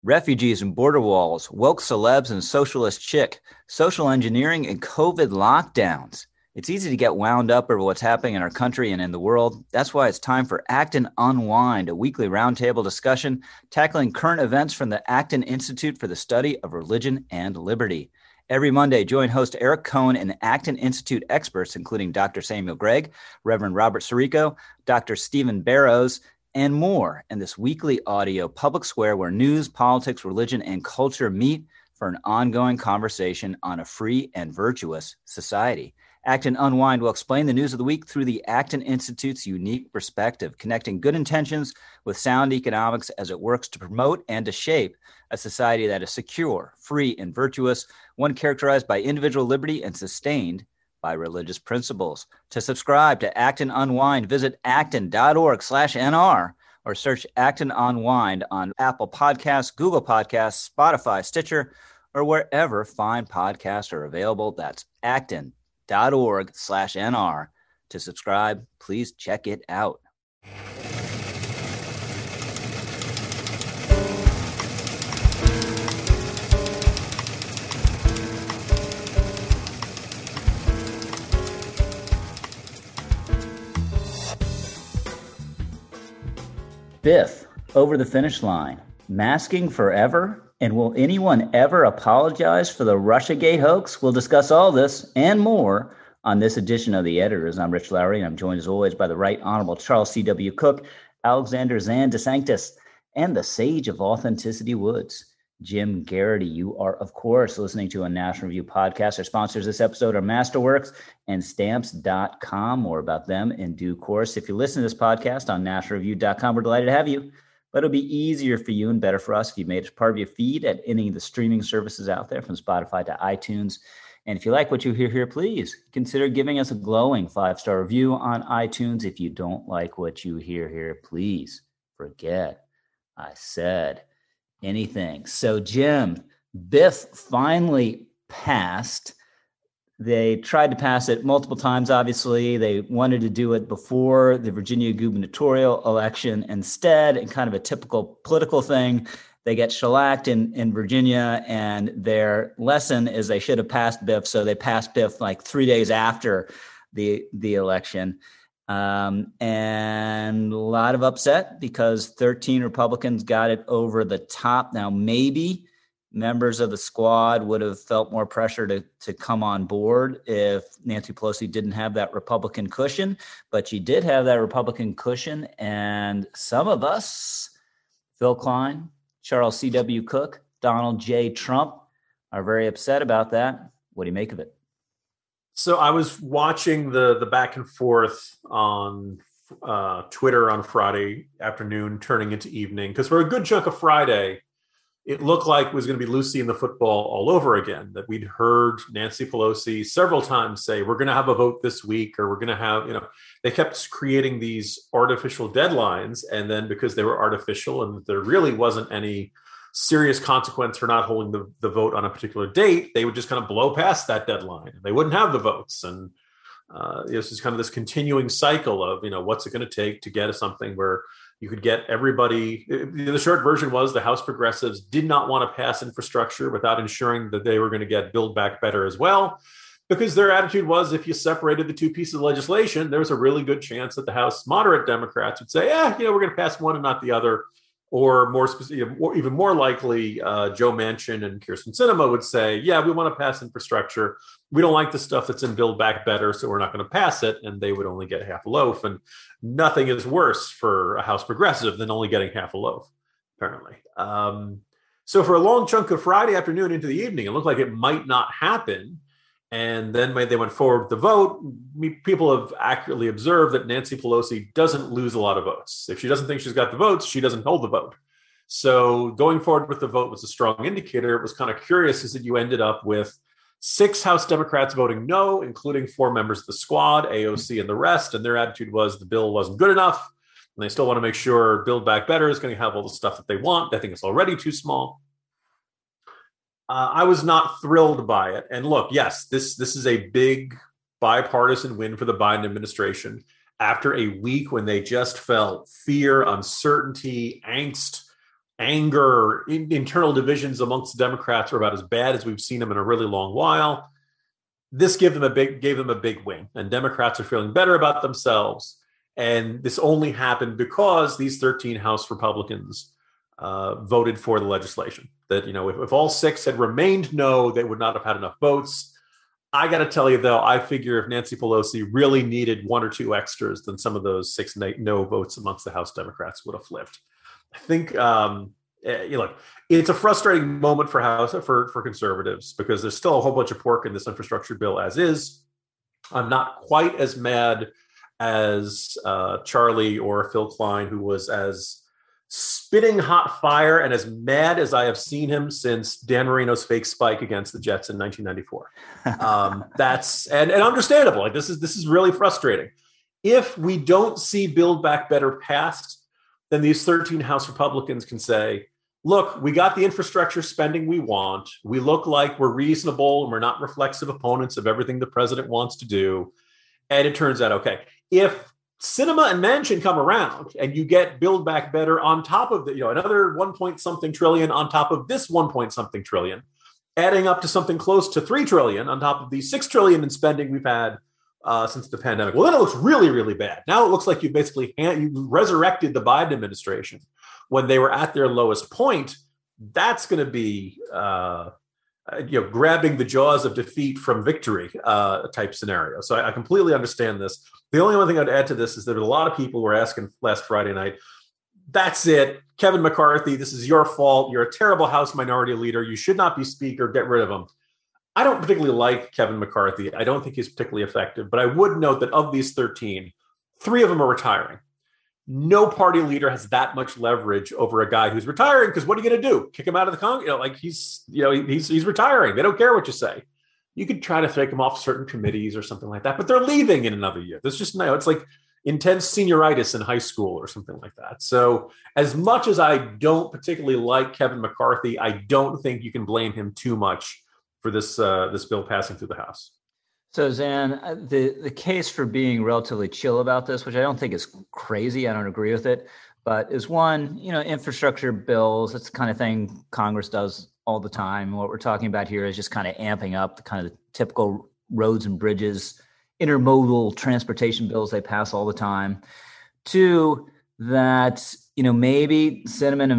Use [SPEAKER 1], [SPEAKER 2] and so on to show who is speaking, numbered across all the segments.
[SPEAKER 1] Refugees and border walls, woke celebs and socialist chick, social engineering and COVID lockdowns. It's easy to get wound up over what's happening in our country and in the world. That's why it's time for Acton Unwind, a weekly roundtable discussion tackling current events from the Acton Institute for the Study of Religion and Liberty. Every Monday, join host Eric Cohen and Acton Institute experts, including Dr. Samuel Gregg, Reverend Robert Sirico, Dr. Stephen Barrows, and more in this weekly audio public square where news, politics, religion, and culture meet for an ongoing conversation on a free and virtuous society. Acton Unwind will explain the news of the week through the Acton Institute's unique perspective, connecting good intentions with sound economics as it works to promote and to shape a society that is secure, free, and virtuous, one characterized by individual liberty and sustained by religious principles. To subscribe to Acton Unwind, visit acton.org/NR or search Acton Unwind on Apple Podcasts, Google Podcasts, Spotify, Stitcher, or wherever fine podcasts are available. That's acton.org/NR. To subscribe, please check it out. Biff, over the finish line, masking forever? And will anyone ever apologize for the Russiagate hoax? We'll discuss all this and more on this edition of The Editors. I'm Rich Lowry, and I'm joined as always by the Right Honorable Charles C.W. Cook, Alexander Zan DeSanctis, and the Sage of Authenticity Woods, Jim Garrity. You are, of course, listening to a National Review podcast. Our sponsors this episode are Masterworks and Stamps.com. More about them in due course. If you listen to this podcast on nationalreview.com, we're delighted to have you. But it'll be easier for you and better for us if you made it part of your feed at any of the streaming services out there, from Spotify to iTunes. And if you like what you hear here, please consider giving us a glowing 5-star review on iTunes. If you don't like what you hear here, please forget I said anything. So, Jim, Biff finally passed. They tried to pass it multiple times, obviously. They wanted to do it before the Virginia gubernatorial election instead, and kind of a typical political thing. They get shellacked in Virginia, and their lesson is they should have passed Biff, so they passed Biff like 3 days after the election. And a lot of upset because 13 Republicans got it over the top. Now, maybe members of the squad would have felt more pressure to come on board if Nancy Pelosi didn't have that Republican cushion, but she did have that Republican cushion. And some of us, Phil Klein, Charles C.W. Cook, Donald J. Trump, are very upset about that. What do you make of it?
[SPEAKER 2] So I was watching the back and forth on Twitter on Friday afternoon, turning into evening, because for a good chunk of Friday, it looked like it was going to be Lucy and the football all over again, that we'd heard Nancy Pelosi several times say, we're going to have a vote this week, or we're going to have, they kept creating these artificial deadlines. And then because they were artificial and there really wasn't any serious consequence for not holding the vote on a particular date, they would just kind of blow past that deadline. They wouldn't have the votes. And this is kind of this continuing cycle of, what's it going to take to get something where you could get everybody. The short version was the House progressives did not want to pass infrastructure without ensuring that they were going to get Build Back Better as well, because their attitude was if you separated the two pieces of legislation, there was a really good chance that the House moderate Democrats would say, we're going to pass one and not the other. Or more specific, even more likely, Joe Manchin and Kyrsten Sinema would say, we want to pass infrastructure. We don't like the stuff that's in Build Back Better, so we're not going to pass it. And they would only get half a loaf. And nothing is worse for a House progressive than only getting half a loaf, apparently. So for a long chunk of Friday afternoon into the evening, it looked like it might not happen. And then when they went forward with the vote, people have accurately observed that Nancy Pelosi doesn't lose a lot of votes. If she doesn't think she's got the votes, she doesn't hold the vote. So going forward with the vote was a strong indicator. It was kind of curious is that you ended up with 6 House Democrats voting no, including 4 members of the squad, AOC and the rest. And their attitude was the bill wasn't good enough. And they still want to make sure Build Back Better is going to have all the stuff that they want. They think it's already too small. I was not thrilled by it. And look, yes, this is a big bipartisan win for the Biden administration after a week when they just felt fear, uncertainty, angst, anger, internal divisions amongst the Democrats are about as bad as we've seen them in a really long while. This gave them a big win, and Democrats are feeling better about themselves. And this only happened because these 13 House Republicans voted for the legislation. That, if all 6 had remained no, they would not have had enough votes. I got to tell you, though, I figure if Nancy Pelosi really needed 1 or 2 extras, then some of those 6 no votes amongst the House Democrats would have flipped. I think, look, it's a frustrating moment for conservatives because there's still a whole bunch of pork in this infrastructure bill as is. I'm not quite as mad as Charlie or Phil Klein, who was as spitting hot fire and as mad as I have seen him since Dan Marino's fake spike against the Jets in 1994. That's and understandable. Like this is really frustrating. If we don't see Build Back Better passed, then these 13 House Republicans can say, look, we got the infrastructure spending we want. We look like we're reasonable and we're not reflexive opponents of everything the president wants to do. And it turns out, okay, if Sinema and Manchin come around and you get Build Back Better on top of another 1 point something trillion on top of this 1 point something trillion, adding up to something close to 3 trillion on top of the 6 trillion in spending we've had since the pandemic. Well, then it looks really, really bad. Now it looks like you basically you resurrected the Biden administration when they were at their lowest point. That's going to be grabbing the jaws of defeat from victory type scenario. So I completely understand this. The only one thing I'd add to this is that a lot of people were asking last Friday night, that's it, Kevin McCarthy, this is your fault. You're a terrible House Minority Leader. You should not be Speaker. Get rid of him. I don't particularly like Kevin McCarthy. I don't think he's particularly effective, but I would note that of these 13, 3 of them are retiring. No party leader has that much leverage over a guy who's retiring, because what are you going to do? Kick him out of the Congress? He's retiring. They don't care what you say. You could try to take him off certain committees or something like that, but they're leaving in another year. There's just it's like intense senioritis in high school or something like that. So as much as I don't particularly like Kevin McCarthy, I don't think you can blame him too much for this bill passing through the House.
[SPEAKER 1] So, Zan, the case for being relatively chill about this, which I don't think is crazy, I don't agree with it, but is one, infrastructure bills, that's the kind of thing Congress does all the time. What we're talking about here is just kind of amping up the kind of typical roads and bridges, intermodal transportation bills they pass all the time. 2, that, maybe Sinema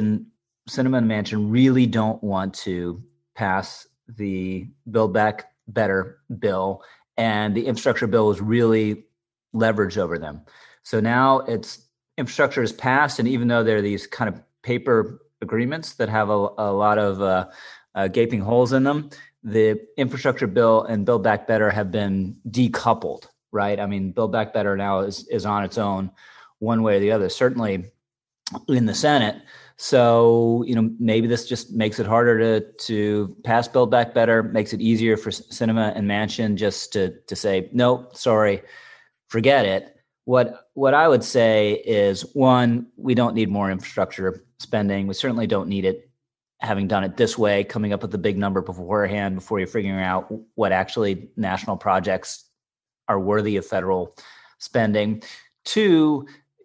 [SPEAKER 1] and Manchin really don't want to pass the Build Back Better bill, and the infrastructure bill is really leverage over them. So now infrastructure is passed, and even though there are these kind of paper agreements that have a lot of gaping holes in them, the infrastructure bill and Build Back Better have been decoupled, right? I mean, Build Back Better now is on its own one way or the other, certainly in the Senate. So, maybe this just makes it harder to pass Build Back Better, makes it easier for Sinema and Manchin just to say, no, sorry, forget it. What I would say is, 1, we don't need more infrastructure spending. We certainly don't need it, having done it this way, coming up with a big number beforehand before you're figuring out what actually national projects are worthy of federal spending. 2,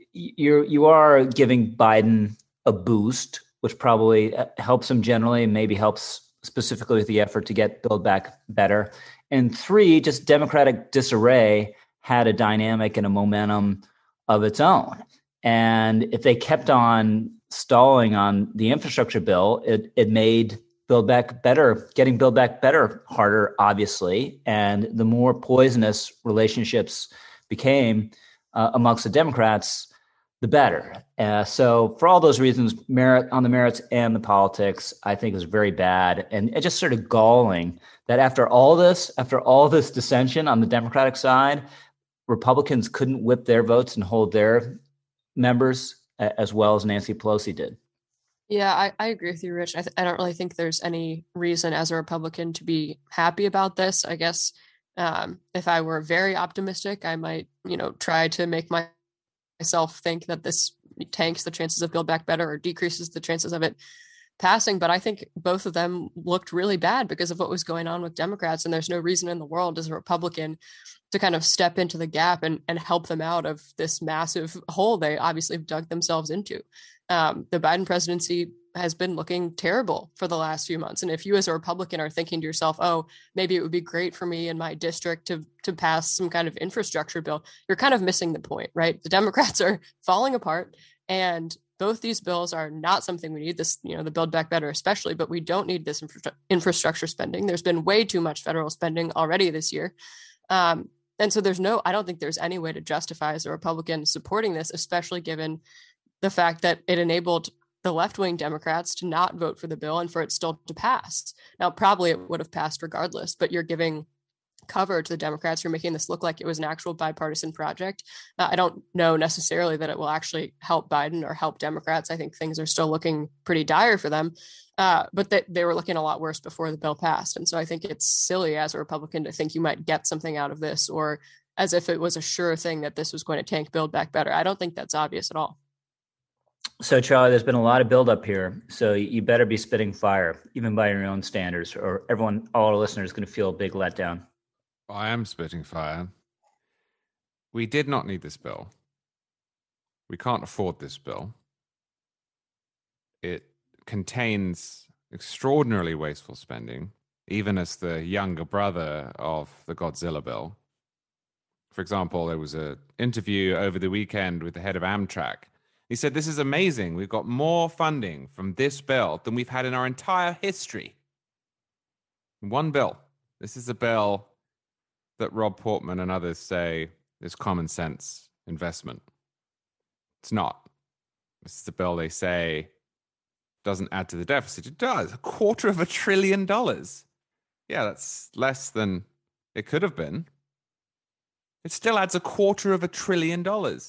[SPEAKER 1] you are giving Biden a boost, which probably helps him generally and maybe helps specifically with the effort to get Build Back Better. And 3, just Democratic disarray had a dynamic and a momentum of its own. And if they kept on stalling on the infrastructure bill, it made Build Back Better, getting Build Back Better harder, obviously. And the more poisonous relationships became amongst the Democrats, the better. So for all those reasons, on the merits and the politics, I think is very bad. And it's just sort of galling that after all this dissension on the Democratic side, Republicans couldn't whip their votes and hold their members as well as Nancy Pelosi did.
[SPEAKER 3] Yeah, I agree with you, Rich. I don't really think there's any reason as a Republican to be happy about this. I guess if I were very optimistic, I might, try to make myself think that this tanks the chances of Build Back Better or decreases the chances of it passing. But I think both of them looked really bad because of what was going on with Democrats. And there's no reason in the world as a Republican to kind of step into the gap and help them out of this massive hole they obviously have dug themselves into. The Biden presidency has been looking terrible for the last few months. And if you as a Republican are thinking to yourself, oh, maybe it would be great for me in my district to pass some kind of infrastructure bill, you're kind of missing the point, right? The Democrats are falling apart, and both these bills are not something we need. This, the Build Back Better especially, but we don't need this infrastructure spending. There's been way too much federal spending already this year. And so I don't think there's any way to justify as a Republican supporting this, especially given the fact that it enabled the left-wing Democrats to not vote for the bill and for it still to pass. Now, probably it would have passed regardless, but you're giving cover to the Democrats. You're making this look like it was an actual bipartisan project. I don't know necessarily that it will actually help Biden or help Democrats. I think things are still looking pretty dire for them, but they were looking a lot worse before the bill passed. And so I think it's silly as a Republican to think you might get something out of this, or as if it was a sure thing that this was going to tank Build Back Better. I don't think that's obvious at all.
[SPEAKER 1] So, Charlie, there's been a lot of buildup here, so you better be spitting fire, even by your own standards, or all our listeners are going to feel a big letdown.
[SPEAKER 4] I am spitting fire. We did not need this bill. We can't afford this bill. It contains extraordinarily wasteful spending, even as the younger brother of the Godzilla bill. For example, there was an interview over the weekend with the head of Amtrak. He said, "This is amazing. We've got more funding from this bill than we've had in our entire history." One bill. This is a bill that Rob Portman and others say is common sense investment. It's not. This is a bill they say doesn't add to the deficit. It does. $250 billion. Yeah, that's less than it could have been. It still adds $250 billion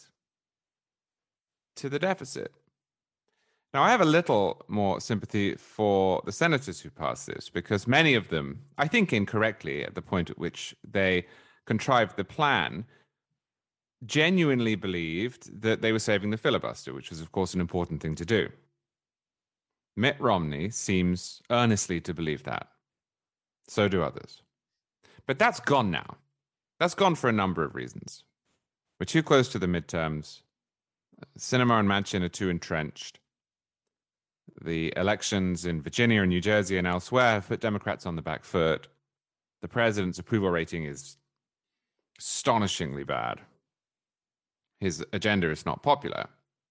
[SPEAKER 4] to the deficit. Now, I have a little more sympathy for the senators who passed this, because many of them, I think incorrectly at the point at which they contrived the plan, genuinely believed that they were saving the filibuster, which was, of course, an important thing to do. Mitt Romney seems earnestly to believe that. So do others. But that's gone now. That's gone for a number of reasons. We're too close to the midterms. Sinema and Manchin are too entrenched. The elections in Virginia and New Jersey and elsewhere have put Democrats on the back foot. The president's approval rating is astonishingly bad. His agenda is not popular.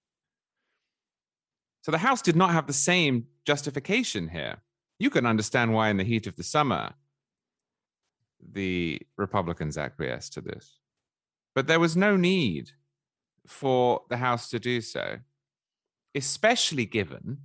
[SPEAKER 4] So the House did not have the same justification here. You can understand why in the heat of the summer the Republicans acquiesced to this. But there was no need for the House to do so, especially given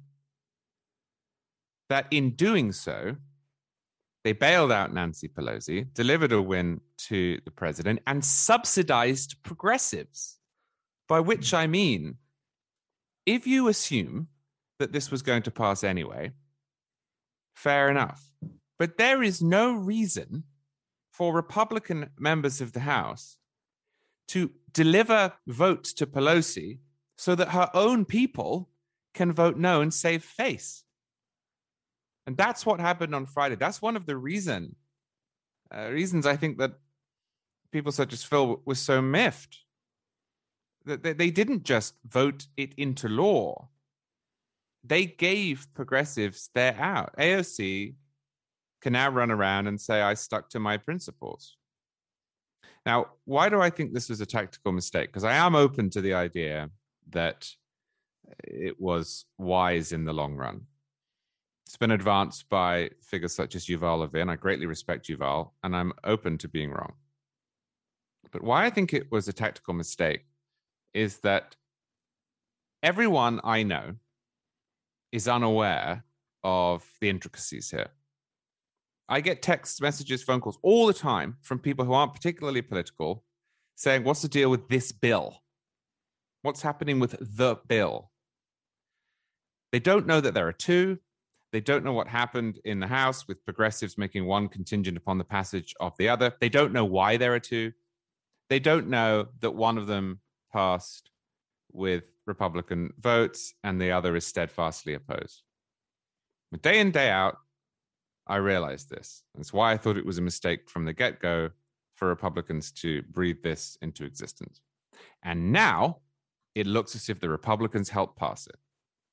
[SPEAKER 4] that in doing so, they bailed out Nancy Pelosi, delivered a win to the president, and subsidized progressives. By which I mean, if you assume that this was going to pass anyway, fair enough. But there is no reason for Republican members of the House to deliver votes to Pelosi so that her own people can vote no and save face. And that's what happened on Friday. That's one of the reasons I think that people such as Phil were so miffed. That they didn't just vote it into law. They gave progressives their out. AOC can now run around and say, I stuck to my principles. Now, why do I think this was a tactical mistake? Because I am open to the idea that it was wise in the long run. It's been advanced by figures such as Yuval Levin. I greatly respect Yuval, and I'm open to being wrong. But why I think it was a tactical mistake is that everyone I know is unaware of the intricacies here. I get text messages, phone calls all the time from people who aren't particularly political saying, what's the deal with this bill? What's happening with the bill? They don't know that there are two. They don't know what happened in the House with progressives making one contingent upon the passage of the other. They don't know why there are two. They don't know that one of them passed with Republican votes and the other is steadfastly opposed. But day in, day out, I realized this. That's why I thought it was a mistake from the get-go for Republicans to breathe this into existence. And now it looks as if the Republicans helped pass it.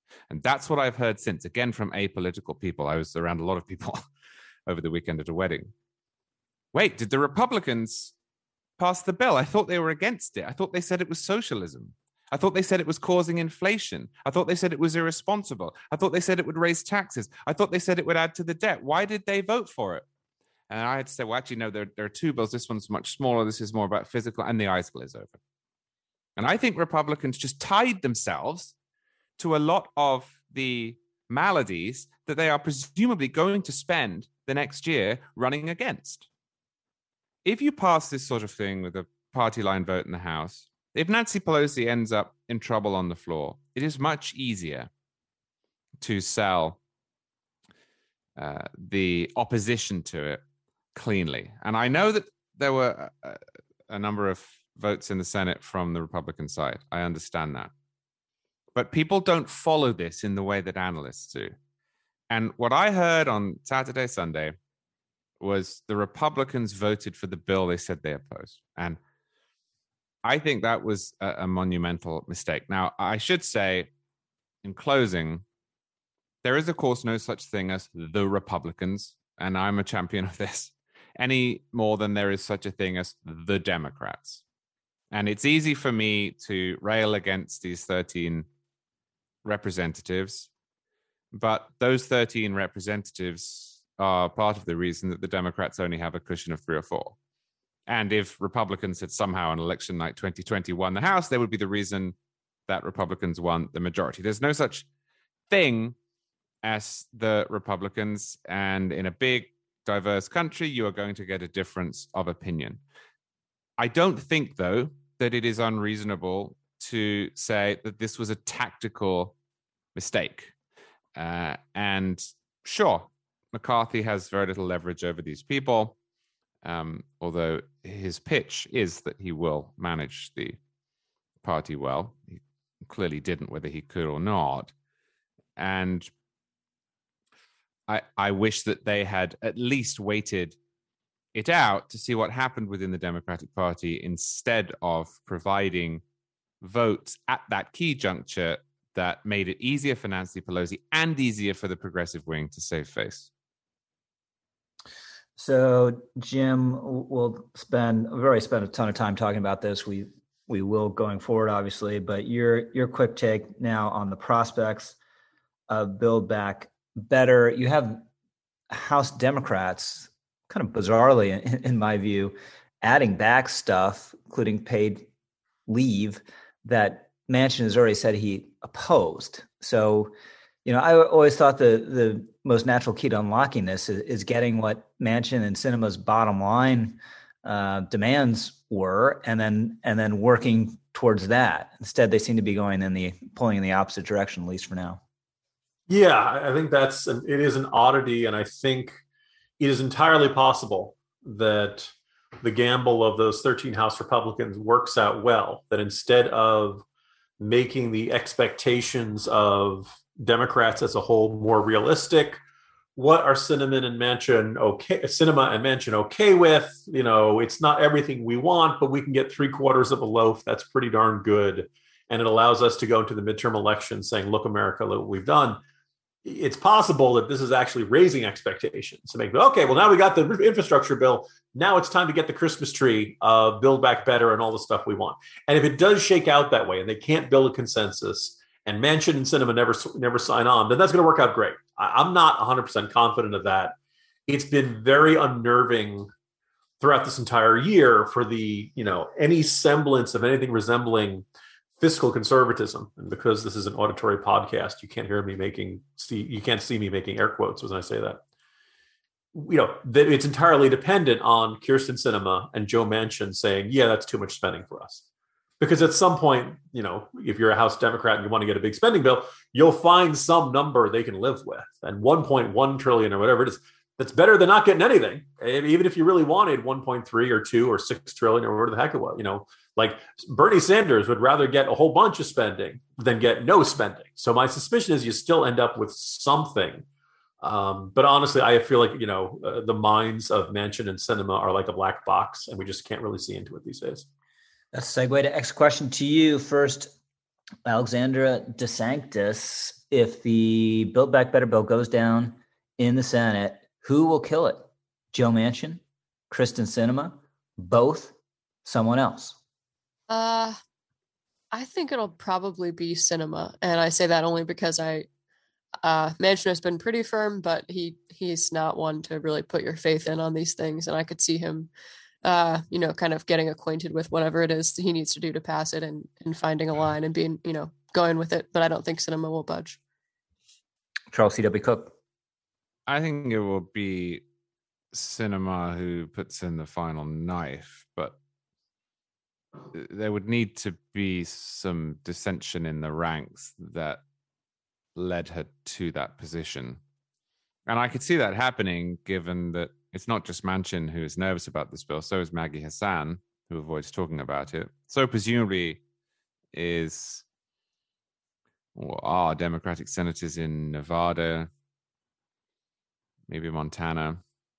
[SPEAKER 4] And that's what I've heard since, again, from apolitical people. I was around a lot of people over the weekend at a wedding. Wait, did the Republicans pass the bill? I thought they were against it. I thought they said it was socialism. I thought they said it was causing inflation. I thought they said it was irresponsible. I thought they said it would raise taxes. I thought they said it would add to the debt. Why did they vote for it? And I had to say, well, actually, no, there are two bills. This one's much smaller. This is more about physical, and the eyes glaze over. And I think Republicans just tied themselves to a lot of the maladies that they are presumably going to spend the next year running against. If you pass this sort of thing with a party line vote in the House, if Nancy Pelosi ends up in trouble on the floor, it is much easier to sell the opposition to it cleanly. And I know that there were a number of votes in the Senate from the Republican side. I understand that. But people don't follow this in the way that analysts do. And what I heard on Saturday, Sunday, was the Republicans voted for the bill they said they opposed. And I think that was a monumental mistake. Now, I should say, in closing, there is, of course, no such thing as the Republicans, and I'm a champion of this, any more than there is such a thing as the Democrats. And it's easy for me to rail against these 13 representatives, but those 13 representatives are part of the reason that the Democrats only have a cushion of 3 or 4. And if Republicans had somehow on election night 2020 won the House, they would be the reason that Republicans won the majority. There's no such thing as the Republicans. And in a big, diverse country, you are going to get a difference of opinion. I don't think, though, that it is unreasonable to say that this was a tactical mistake. And sure, McCarthy has very little leverage over these people. Although his pitch is that he will manage the party well. He clearly didn't, whether he could or not. And I wish that they had at least waited it out to see what happened within the Democratic Party instead of providing votes at that key juncture that made it easier for Nancy Pelosi and easier for the progressive wing to save face.
[SPEAKER 1] So, Jim, we've already spent a ton of time talking about this. We will going forward, obviously, but your quick take now on the prospects of Build Back Better. You have House Democrats, kind of bizarrely, in my view, adding back stuff, including paid leave, that Manchin has already said he opposed. So, I always thought the most natural key to unlocking this is getting what Manchin and Sinema's bottom line demands were, and then working towards that. Instead, they seem to be pulling in the opposite direction, at least for now.
[SPEAKER 2] Yeah, I think it is an oddity, and I think it is entirely possible that the gamble of those 13 House Republicans works out well, that instead of making the expectations of Democrats as a whole more realistic, what are Sinema and Manchin okay with? It's not everything we want, but we can get 3/4 of a loaf. That's pretty darn good. And it allows us to go into the midterm election saying, look, America, look what we've done. It's possible that this is actually raising expectations to make, okay, well, now we got the infrastructure bill. Now it's time to get the Christmas tree, Build Back Better, and all the stuff we want. And if it does shake out that way and they can't build a consensus and Manchin and Sinema never sign on, then that's going to work out great. I'm not 100% confident of that. It's been very unnerving throughout this entire year for the, any semblance of anything resembling fiscal conservatism. And because this is an auditory podcast, you can't you can't see me making air quotes when I say that. It's entirely dependent on Kyrsten Sinema and Joe Manchin saying, yeah, that's too much spending for us. Because at some point, if you're a House Democrat and you want to get a big spending bill, you'll find some number they can live with. And 1.1 trillion or whatever it is, that's better than not getting anything. Even if you really wanted 1.3 or 2 or 6 trillion or whatever the heck it was, like Bernie Sanders would rather get a whole bunch of spending than get no spending. So my suspicion is you still end up with something. But honestly, I feel like, the minds of Manchin and Sinema are like a black box, and we just can't really see into it these days. That's
[SPEAKER 1] a segue to next question to you. First, Alexandra DeSantis if the Build Back Better bill goes down in the Senate, who will kill it? Joe Manchin, Kristen Sinema, both, someone else?
[SPEAKER 3] I think it'll probably be Sinema, and I say that only because Manchin has been pretty firm, but he's not one to really put your faith in on these things, and I could see him, kind of getting acquainted with whatever it is he needs to do to pass it, and finding a line and being, going with it. But I don't think Sinema will budge.
[SPEAKER 1] Charles C.W. Cook.
[SPEAKER 4] I think it will be Sinema who puts in the final knife, but there would need to be some dissension in the ranks that led her to that position. And I could see that happening, given that it's not just Manchin who is nervous about this bill, so is Maggie Hassan, who avoids talking about it. So presumably are Democratic senators in Nevada, maybe Montana,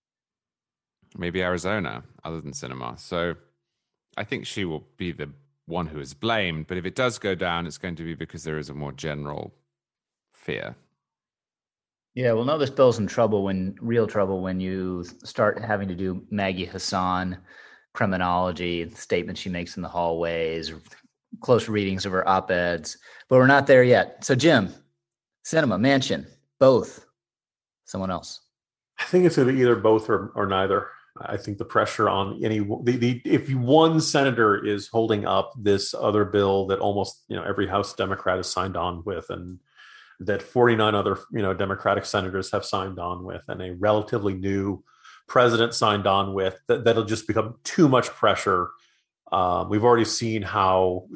[SPEAKER 4] maybe Arizona, other than Sinema. So I think she will be the one who is blamed. But if it does go down, it's going to be because there is a more general fear.
[SPEAKER 1] Yeah, well, no, this bill's in real trouble when you start having to do Maggie Hassan criminology, the statements she makes in the hallways, close readings of her op-eds. But we're not there yet. So, Jim, Sinema, Manchin, both, someone else.
[SPEAKER 2] I think it's going to be either both or neither. I think the pressure on if one senator is holding up this other bill that almost every House Democrat has signed on with, and that 49 other Democratic senators have signed on with, and a relatively new president signed on with, that'll just become too much pressure. We've already seen how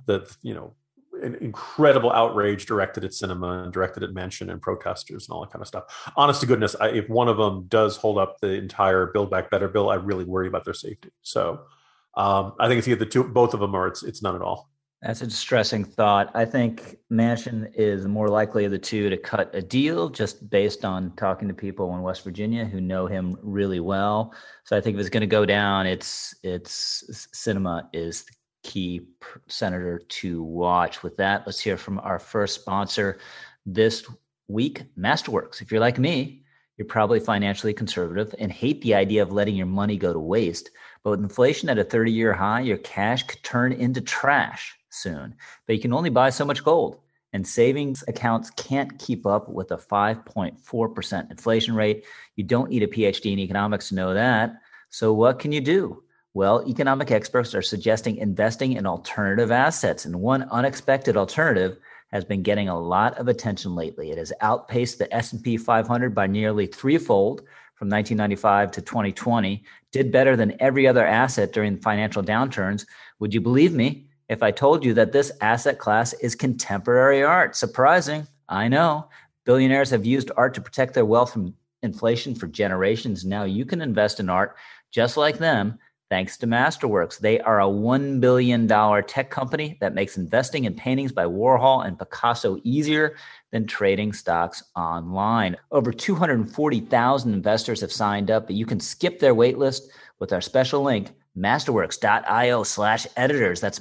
[SPEAKER 2] an incredible outrage directed at Sinema and directed at Manchin and protesters and all that kind of stuff. Honest to goodness, if one of them does hold up the entire Build Back Better bill, I really worry about their safety. So I think it's either both of them, or it's none at all.
[SPEAKER 1] That's a distressing thought. I think Manchin is more likely of the two to cut a deal, just based on talking to people in West Virginia who know him really well. So I think if it's going to go down, it's Sinema is the key senator to watch. With that, let's hear from our first sponsor this week, Masterworks. If you're like me, you're probably financially conservative and hate the idea of letting your money go to waste. But with inflation at a 30-year high, your cash could turn into trash soon. But you can only buy so much gold, and savings accounts can't keep up with a 5.4% inflation rate. You don't need a PhD in economics to know that. So what can you do? Well, economic experts are suggesting investing in alternative assets, and one unexpected alternative has been getting a lot of attention lately. It has outpaced the S&P 500 by nearly threefold from 1995 to 2020, did better than every other asset during financial downturns. Would you believe me if I told you that this asset class is contemporary art? Surprising, I know. Billionaires have used art to protect their wealth from inflation for generations. Now you can invest in art just like them, thanks to Masterworks. They are a $1 billion tech company that makes investing in paintings by Warhol and Picasso easier than trading stocks online. Over 240,000 investors have signed up, but you can skip their wait list with our special link, masterworks.io/editors. That's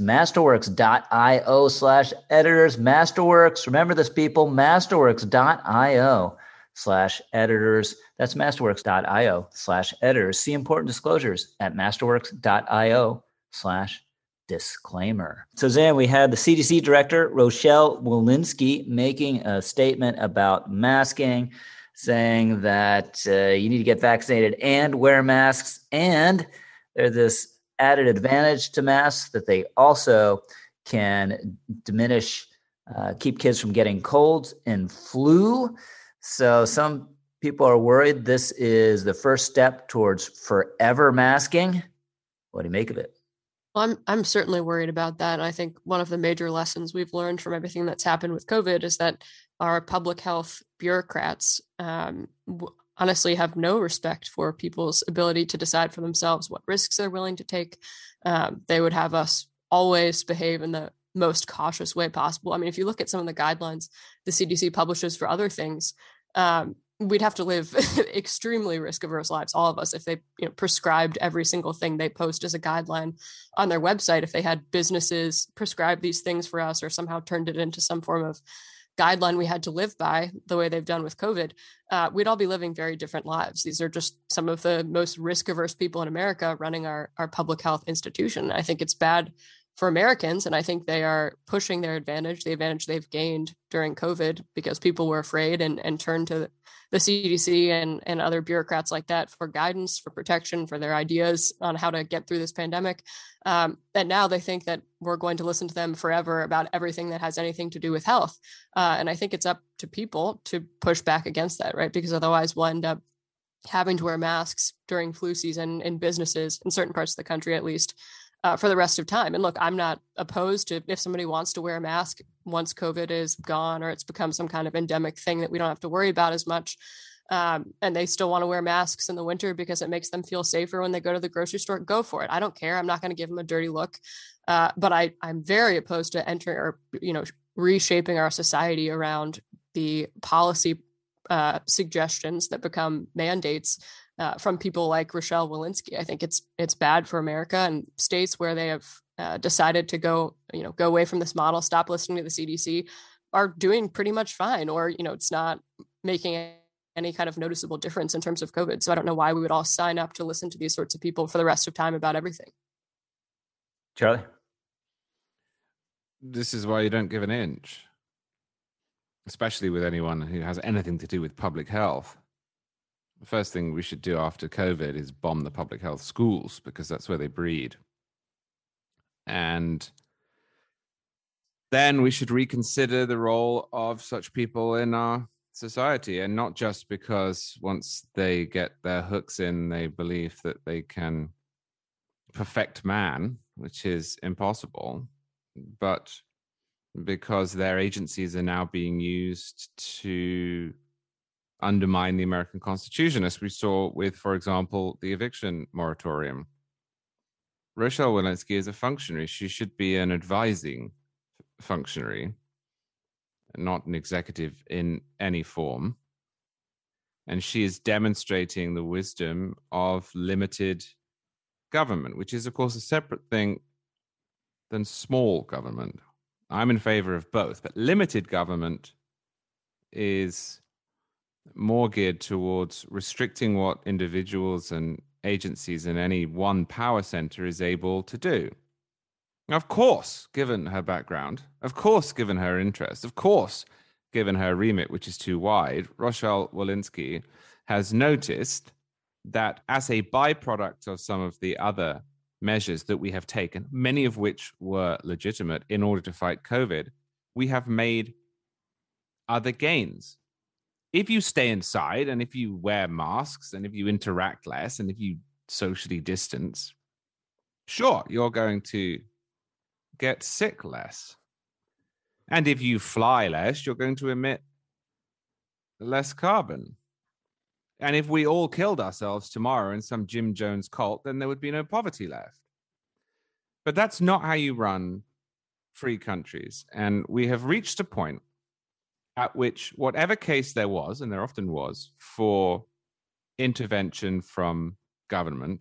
[SPEAKER 1] masterworks.io/editors. Masterworks. Remember this, people, masterworks.io/editors. That's masterworks.io/editors. See important disclosures at masterworks.io/disclaimer. So, Zan, we had the CDC director, Rochelle Walensky, making a statement about masking, saying that you need to get vaccinated and wear masks. And there's this added advantage to masks that they also can diminish, keep kids from getting colds and flu. So some people are worried this is the first step towards forever masking. What do you make of it?
[SPEAKER 3] Well, I'm certainly worried about that. I think one of the major lessons we've learned from everything that's happened with COVID is that our public health bureaucrats honestly have no respect for people's ability to decide for themselves what risks they're willing to take. They would have us always behave in the most cautious way possible. I mean, if you look at some of the guidelines the CDC publishes for other things, we'd have to live extremely risk-averse lives, all of us, if they prescribed every single thing they post as a guideline on their website. If they had businesses prescribe these things for us or somehow turned it into some form of guideline we had to live by, the way they've done with COVID, we'd all be living very different lives. These are just some of the most risk-averse people in America running our public health institution. I think it's bad for Americans, and I think they are pushing their advantage, the advantage they've gained during COVID, because people were afraid and turned to the CDC and other bureaucrats like that for guidance, for protection, for their ideas on how to get through this pandemic. And now they think that we're going to listen to them forever about everything that has anything to do with health. And I think it's up to people to push back against that, right? Because otherwise we'll end up having to wear masks during flu season in businesses in certain parts of the country, at least, for the rest of time. And look, I'm not opposed to if somebody wants to wear a mask once COVID is gone or it's become some kind of endemic thing that we don't have to worry about as much. And they still want to wear masks in the winter because it makes them feel safer when they go to the grocery store. Go for it. I don't care. I'm not going to give them a dirty look. But I'm very opposed to entering or, reshaping our society around the policy suggestions that become mandates from people like Rochelle Walensky. I think it's bad for America, and states where they have decided to go away from this model, stop listening to the CDC, are doing pretty much fine, or it's not making any kind of noticeable difference in terms of COVID. So I don't know why we would all sign up to listen to these sorts of people for the rest of time about everything.
[SPEAKER 1] Charlie?
[SPEAKER 4] This is why you don't give an inch, especially with anyone who has anything to do with public health. The first thing we should do after COVID is bomb the public health schools, because that's where they breed. And then we should reconsider the role of such people in our society, and not just because once they get their hooks in, they believe that they can perfect man, which is impossible, but because their agencies are now being used to undermine the American Constitution, as we saw with, for example, the eviction moratorium. Rochelle Walensky is a functionary. She should be an advising functionary, not an executive in any form. And she is demonstrating the wisdom of limited government, which is, of course, a separate thing than small government. I'm in favor of both, but limited government is more geared towards restricting what individuals and agencies in any one power center is able to do. Of course, given her background, of course, given her interests, of course, given her remit, which is too wide, Rochelle Walensky has noticed that as a byproduct of some of the other measures that we have taken, many of which were legitimate in order to fight COVID, we have made other gains. If you stay inside and if you wear masks and if you interact less and if you socially distance, sure, you're going to get sick less. And if you fly less, you're going to emit less carbon. And if we all killed ourselves tomorrow in some Jim Jones cult, then there would be no poverty left. But that's not how you run free countries. And we have reached a point at which whatever case there was, and there often was, for intervention from government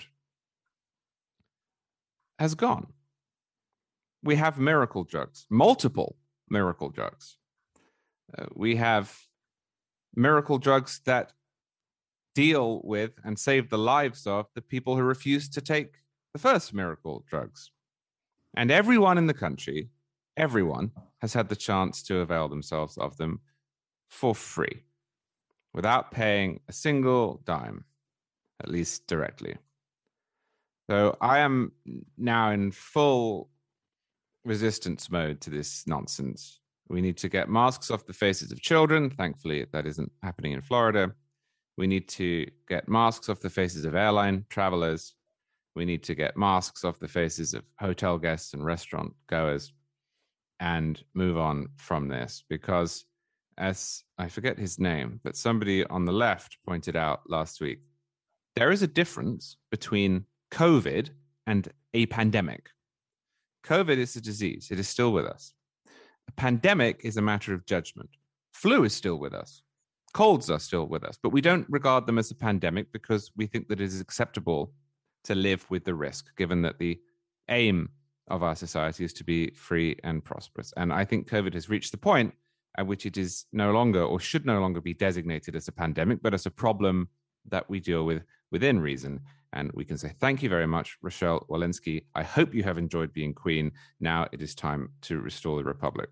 [SPEAKER 4] has gone. We have miracle drugs, multiple miracle drugs. We have miracle drugs that deal with and save the lives of the people who refused to take the first miracle drugs. And everyone in the country, everyone has had the chance to avail themselves of them for free, without paying a single dime, at least directly. So I am now in full resistance mode to this nonsense. We need to get masks off the faces of children. Thankfully, that isn't happening in Florida. We need to get masks off the faces of airline travelers. We need to get masks off the faces of hotel guests and restaurant goers and move on from this, because as I forget his name, but somebody on the left pointed out last week, there is a difference between COVID and a pandemic. COVID is a disease. It is still with us. A pandemic is a matter of judgment. Flu is still with us. Colds are still with us, but we don't regard them as a pandemic because we think that it is acceptable to live with the risk, given that the aim of our society is to be free and prosperous. And I think COVID has reached the point at which it is no longer or should no longer be designated as a pandemic, but as a problem that we deal with within reason. And we can say thank you very much, Rochelle Walensky. I hope you have enjoyed being Queen. Now it is time to restore the Republic.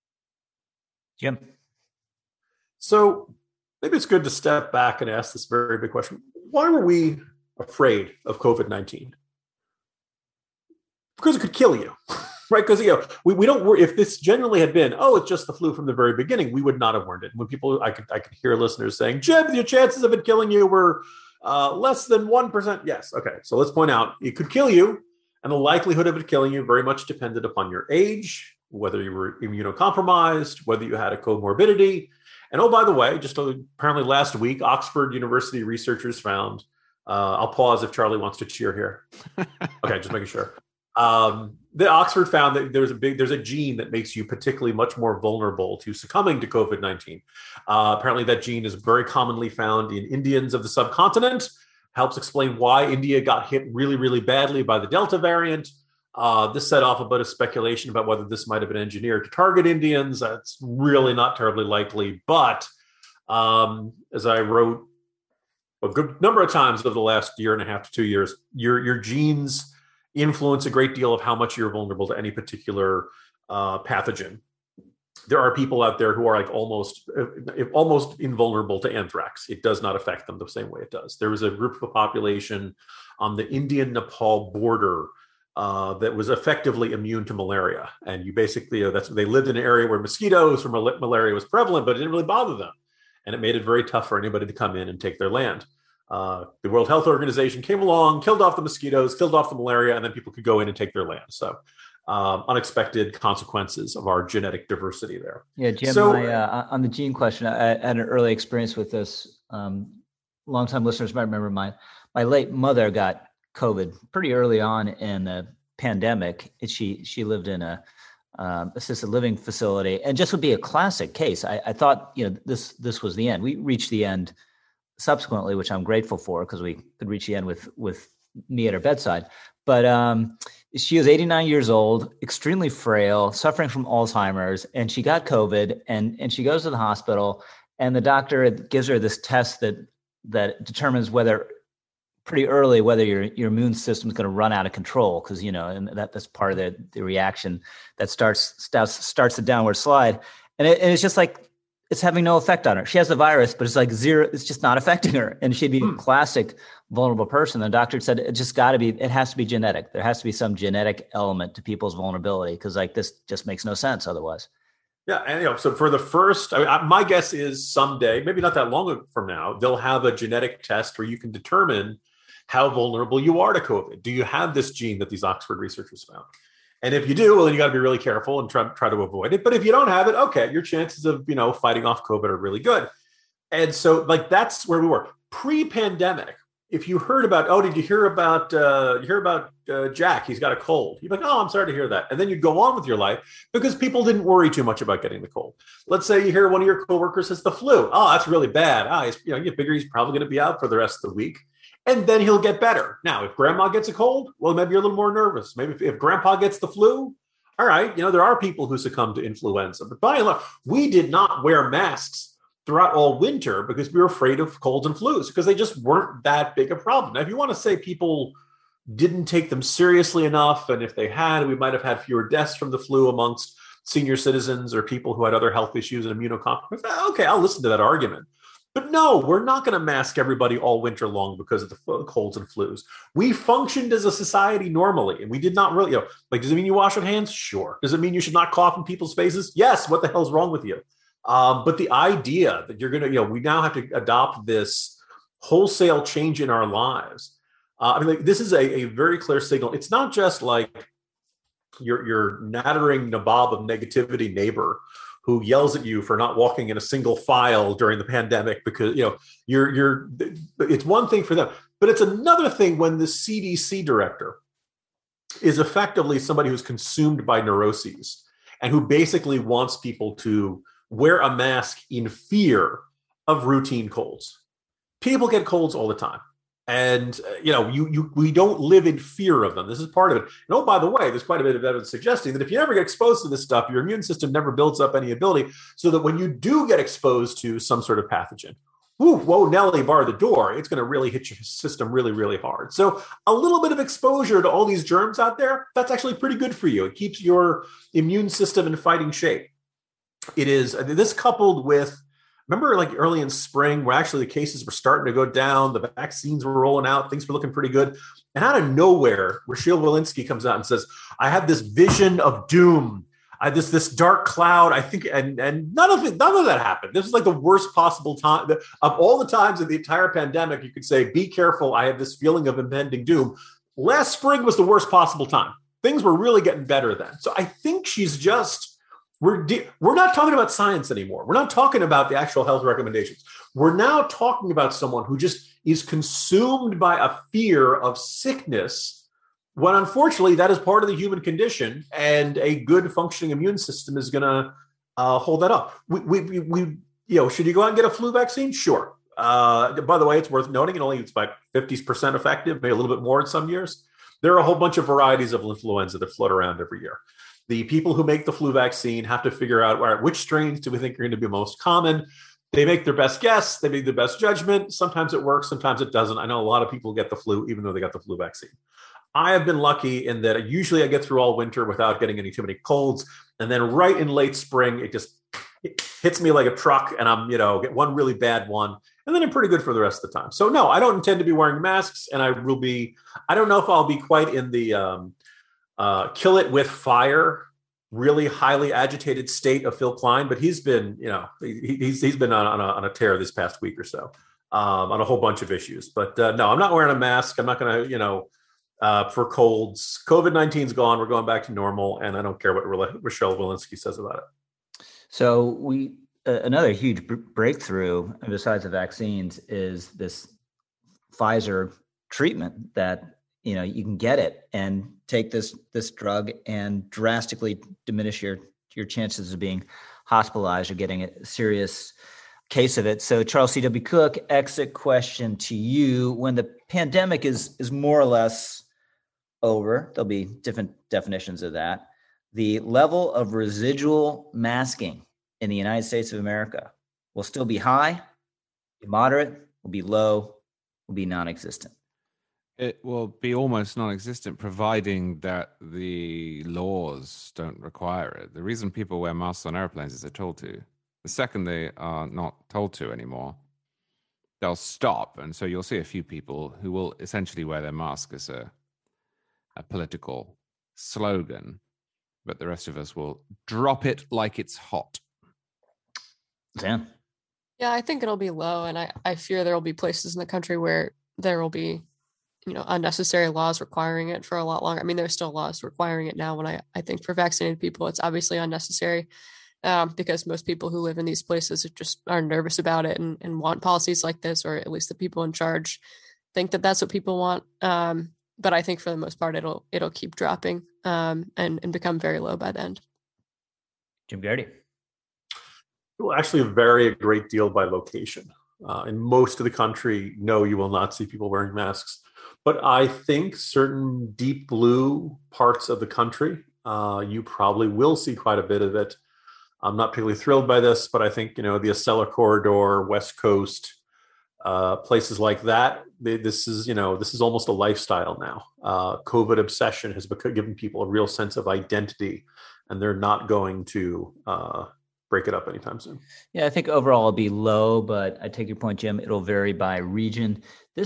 [SPEAKER 1] Jim?
[SPEAKER 2] So maybe it's good to step back and ask this very big question. Why were we afraid of COVID-19? Because it could kill you, right? Because we don't worry. If this genuinely had been, it's just the flu from the very beginning, we would not have warned it. When people, I could hear listeners saying, Jim, your chances of it killing you were less than 1%. Yes. Okay. So let's point out it could kill you, and the likelihood of it killing you very much depended upon your age, whether you were immunocompromised, whether you had a comorbidity. And by the way, just apparently last week, Oxford University researchers found, I'll pause if Charlie wants to cheer here. Okay, just making sure. The Oxford found that there's a gene that makes you particularly much more vulnerable to succumbing to COVID-19. Apparently that gene is very commonly found in Indians of the subcontinent, helps explain why India got hit really, really badly by the Delta variant. This set off a bit of speculation about whether this might have been engineered to target Indians. That's really not terribly likely. But as I wrote a good number of times over the last year and a half to 2 years, your genes influence a great deal of how much you're vulnerable to any particular pathogen. There are people out there who are like almost invulnerable to anthrax. It does not affect them the same way it does. There was a group of a population on the Indian-Nepal border that was effectively immune to malaria. And you basically, they lived in an area where mosquitoes from malaria was prevalent, but it didn't really bother them. And it made it very tough for anybody to come in and take their land. The World Health Organization came along, killed off the mosquitoes, killed off the malaria, and then people could go in and take their land. So unexpected consequences of our genetic diversity there.
[SPEAKER 1] Yeah, Jim, so, on the gene question, I had an early experience with this. Longtime listeners might remember my late mother got COVID pretty early on in the pandemic. She lived in a assisted living facility, and just would be a classic case. I thought, this was the end. We reached the end subsequently, which I'm grateful for, because we could reach the end with me at her bedside. But she was 89 years old, extremely frail, suffering from Alzheimer's, and she got COVID, and she goes to the hospital, and the doctor gives her this test that determines pretty early whether your immune system is going to run out of control, because and that's part of the reaction that starts the downward slide, and it's just like it's having no effect on her. She has the virus, but it's like zero. It's just not affecting her, and she'd be a classic vulnerable person. The doctor said it has to be genetic. There has to be some genetic element to people's vulnerability, because like this just makes no sense otherwise.
[SPEAKER 2] Yeah, and so for the first, my guess is someday, maybe not that long from now, they'll have a genetic test where you can determine how vulnerable you are to COVID. Do you have this gene that these Oxford researchers found? And if you do, well, then you got to be really careful and try to avoid it. But if you don't have it, okay, your chances of fighting off COVID are really good. And so, that's where we were pre-pandemic. If you heard about, did you hear about Jack? He's got a cold. You'd be like, oh, I'm sorry to hear that. And then you'd go on with your life because people didn't worry too much about getting the cold. Let's say you hear one of your coworkers has the flu. Oh, that's really bad. You figure he's probably going to be out for the rest of the week. And then he'll get better. Now, if grandma gets a cold, well, maybe you're a little more nervous. Maybe if grandpa gets the flu, all right, there are people who succumb to influenza. But by and large, we did not wear masks throughout all winter because we were afraid of colds and flus, because they just weren't that big a problem. Now, if you want to say people didn't take them seriously enough, and if they had, we might have had fewer deaths from the flu amongst senior citizens or people who had other health issues and immunocompromised, okay, I'll listen to that argument. But no, we're not going to mask everybody all winter long because of the colds and flus. We functioned as a society normally, and we did not really, does it mean you wash your hands? Sure. Does it mean you should not cough in people's faces? Yes. What the hell's wrong with you? But the idea that you're going to, we now have to adopt this wholesale change in our lives. This is a very clear signal. It's not just like your nattering nabob of negativity neighbor who yells at you for not walking in a single file during the pandemic because, it's one thing for them, but it's another thing when the CDC director is effectively somebody who's consumed by neuroses and who basically wants people to wear a mask in fear of routine colds. People get colds all the time. And we don't live in fear of them. This is part of it. And oh, by the way, there's quite a bit of evidence suggesting that if you never get exposed to this stuff, your immune system never builds up any ability, so that when you do get exposed to some sort of pathogen, whoa, Nelly, bar the door, it's going to really hit your system really, really hard. So a little bit of exposure to all these germs out there, that's actually pretty good for you. It keeps your immune system in fighting shape. It is this coupled with, remember like early in spring where actually the cases were starting to go down, the vaccines were rolling out, things were looking pretty good. And out of nowhere, Rochelle Walensky comes out and says, I have this vision of doom. This dark cloud, I think, and none of that happened. This is like the worst possible time of all the times in the entire pandemic. You could say, be careful. I have this feeling of impending doom. Last spring was the worst possible time. Things were really getting better then. So I think she's just, we're not talking about science anymore. We're not talking about the actual health recommendations. We're now talking about someone who just is consumed by a fear of sickness, when unfortunately that is part of the human condition, and a good functioning immune system is going to hold that up. Should you go out and get a flu vaccine? Sure. By the way, it's worth noting it's about 50% effective, maybe a little bit more in some years. There are a whole bunch of varieties of influenza that float around every year. The people who make the flu vaccine have to figure out, all right, which strains do we think are going to be most common? They make their best guess. They make their best judgment. Sometimes it works. Sometimes it doesn't. I know a lot of people get the flu, even though they got the flu vaccine. I have been lucky in that usually I get through all winter without getting too many colds. And then right in late spring, it hits me like a truck, and I'm, get one really bad one. And then I'm pretty good for the rest of the time. So no, I don't intend to be wearing masks, and I don't know if I'll be quite in the kill it with fire, really highly agitated state of Phil Klein, but he's been, he's been on a tear this past week or so on a whole bunch of issues. But no, I'm not wearing a mask. I'm not going to, for colds. COVID-19 is gone. We're going back to normal, and I don't care what Rochelle Walensky says about it.
[SPEAKER 1] So another huge breakthrough besides the vaccines is this Pfizer treatment that you can get it and take this drug and drastically diminish your chances of being hospitalized or getting a serious case of it. So Charles C.W. Cook, exit question to you. When the pandemic is more or less over, there'll be different definitions of that. The level of residual masking in the United States of America will still be high, be moderate, will be low, will be non-existent.
[SPEAKER 4] It will be almost non-existent, providing that the laws don't require it. The reason people wear masks on airplanes is they're told to. The second they are not told to anymore, they'll stop. And so you'll see a few people who will essentially wear their mask as a political slogan, but the rest of us will drop it like it's hot.
[SPEAKER 1] Dan?
[SPEAKER 3] Yeah, I think it'll be low, and I fear there will be places in the country where there will be unnecessary laws requiring it for a lot longer. I mean, there's still laws requiring it now. When I think for vaccinated people, it's obviously unnecessary because most people who live in these places just are nervous about it and want policies like this, or at least the people in charge think that that's what people want. But I think for the most part, it'll keep dropping and become very low by the end.
[SPEAKER 1] Jim Garrity.
[SPEAKER 2] It will actually vary a great deal by location. In most of the country, no, you will not see people wearing masks. But I think certain deep blue parts of the country, you probably will see quite a bit of it. I'm not particularly thrilled by this, but I think, the Acela Corridor, West Coast, places like that, this is almost a lifestyle now. COVID obsession has given people a real sense of identity, and they're not going to break it up anytime soon.
[SPEAKER 1] Yeah, I think overall it'll be low, but I take your point, Jim. It'll vary by region.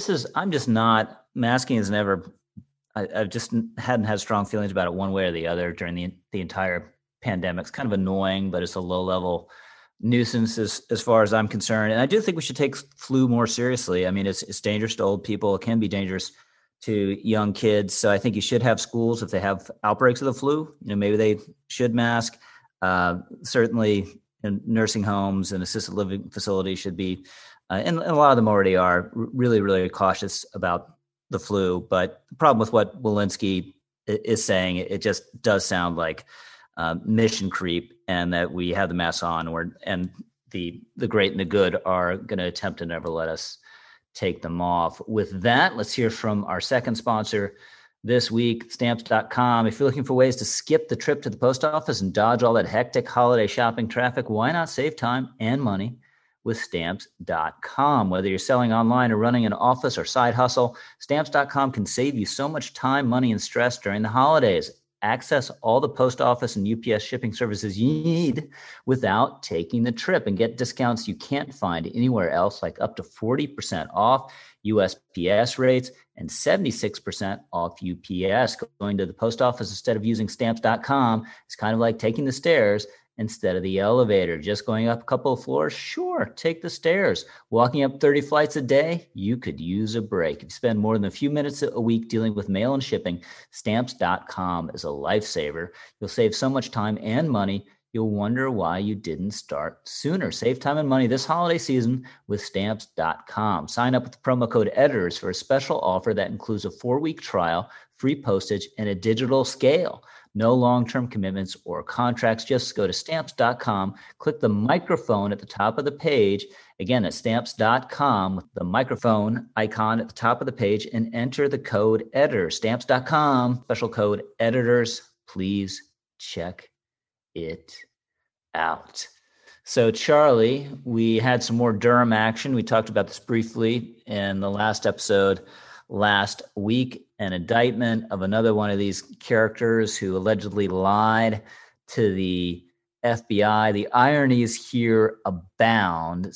[SPEAKER 1] Masking is never, I just hadn't had strong feelings about it one way or the other during the entire pandemic. It's kind of annoying, but it's a low level nuisance as far as I'm concerned. And I do think we should take flu more seriously. I mean, it's dangerous to old people. It can be dangerous to young kids. So I think you should have schools, if they have outbreaks of the flu, maybe they should mask. Certainly in nursing homes and assisted living facilities should be, and a lot of them already are really, really cautious about the flu. But the problem with what Walensky is saying, it just does sound like mission creep, and that we have the masks on, and the great and the good are going to attempt to never let us take them off. With that, let's hear from our second sponsor this week, Stamps.com. If you're looking for ways to skip the trip to the post office and dodge all that hectic holiday shopping traffic, why not save time and money with Stamps.com? Whether you're selling online or running an office or side hustle, Stamps.com can save you so much time, money, and stress during the holidays. Access all the post office and UPS shipping services you need without taking the trip and get discounts you can't find anywhere else, like up to 40% off USPS rates and 76% off UPS. Going to the post office instead of using Stamps.com is kind of like taking the stairs instead of the elevator. Just going up a couple of floors? Sure, take the stairs. Walking up 30 flights a day? You could use a break. If you spend more than a few minutes a week dealing with mail and shipping, Stamps.com is a lifesaver. You'll save so much time and money, you'll wonder why you didn't start sooner. Save time and money this holiday season with Stamps.com. Sign up with the promo code EDITORS for a special offer that includes a 4-week trial, free postage, and a digital scale. No long-term commitments or contracts. Just go to Stamps.com, click the microphone at the top of the page. Again, at Stamps.com with the microphone icon at the top of the page and enter the code EDITORS. Stamps.com, special code EDITORS. Please check it out. So, Charlie, we had some more Durham action. We talked about this briefly in the last episode last week. An indictment of another one of these characters who allegedly lied to the FBI. The ironies here abound.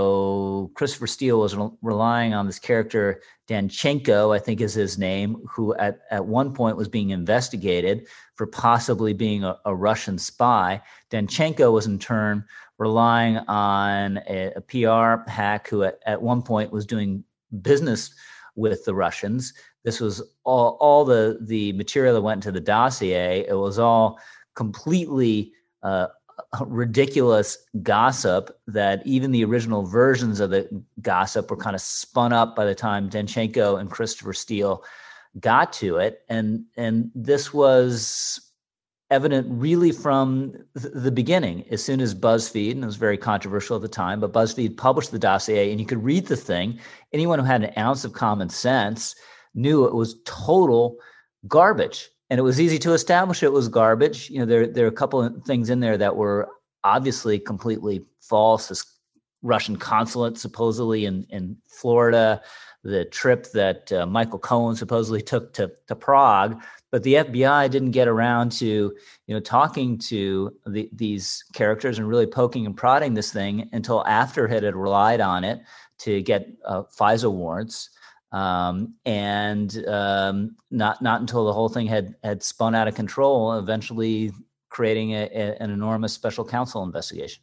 [SPEAKER 1] So Christopher Steele was relying on this character, Danchenko, I think is his name, who at one point was being investigated for possibly being a Russian spy. Danchenko was in turn relying on a PR hack who at one point was doing business with the Russians. This was all the material that went into the dossier. It was all completely ridiculous gossip that even the original versions of the gossip were kind of spun up by the time Danchenko and Christopher Steele got to it. And this was evident really from the beginning. As soon as BuzzFeed, and it was very controversial at the time, but BuzzFeed published the dossier and you could read the thing. Anyone who had an ounce of common sense knew it was total garbage. And it was easy to establish it was garbage. You know, there are a couple of things in there that were obviously completely false. This Russian consulate supposedly in Florida, the trip that Michael Cohen supposedly took to Prague. But the FBI didn't get around to, talking to these characters and really poking and prodding this thing until after it had relied on it to get FISA warrants. Not until the whole thing had spun out of control, eventually creating an enormous special counsel investigation.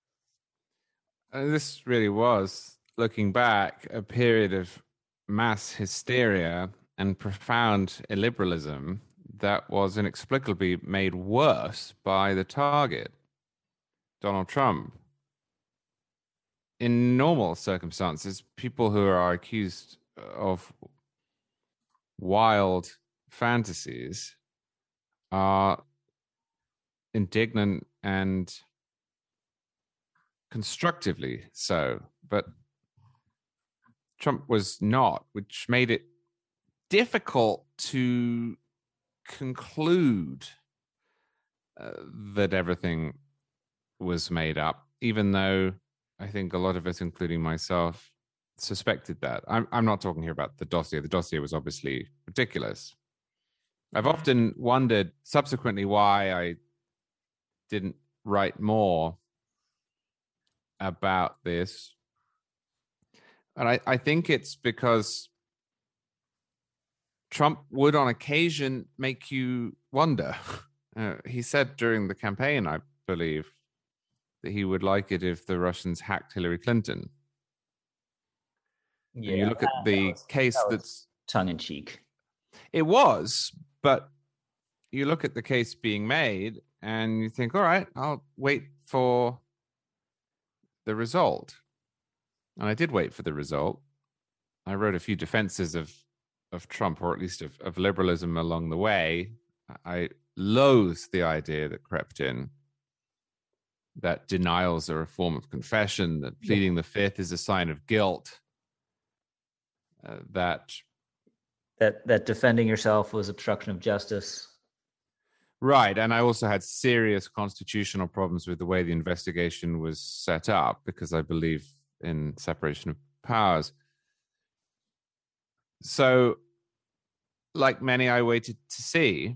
[SPEAKER 4] This really was, looking back, a period of mass hysteria and profound illiberalism that was inexplicably made worse by the target, Donald Trump. In normal circumstances, people who are accused of wild fantasies are indignant and constructively so, but Trump was not, which made it difficult to conclude that everything was made up, even though I think a lot of us, including myself, suspected that. I'm not talking here about the dossier. The dossier was obviously ridiculous. I've often wondered subsequently why I didn't write more about this. And I think it's because Trump would on occasion make you wonder. He said during the campaign, I believe, that he would like it if the Russians hacked Hillary Clinton. Yeah, and you look at the case that's
[SPEAKER 1] tongue-in-cheek.
[SPEAKER 4] It was, but you look at the case being made and you think, all right, I'll wait for the result. And I did wait for the result. I wrote a few defenses of Trump, or at least of liberalism along the way. I loathe the idea that crept in that denials are a form of confession, that pleading the fifth is a sign of guilt. that
[SPEAKER 1] defending yourself was obstruction of justice.
[SPEAKER 4] Right. And I also had serious constitutional problems with the way the investigation was set up because I believe in separation of powers. So, like many, I waited to see.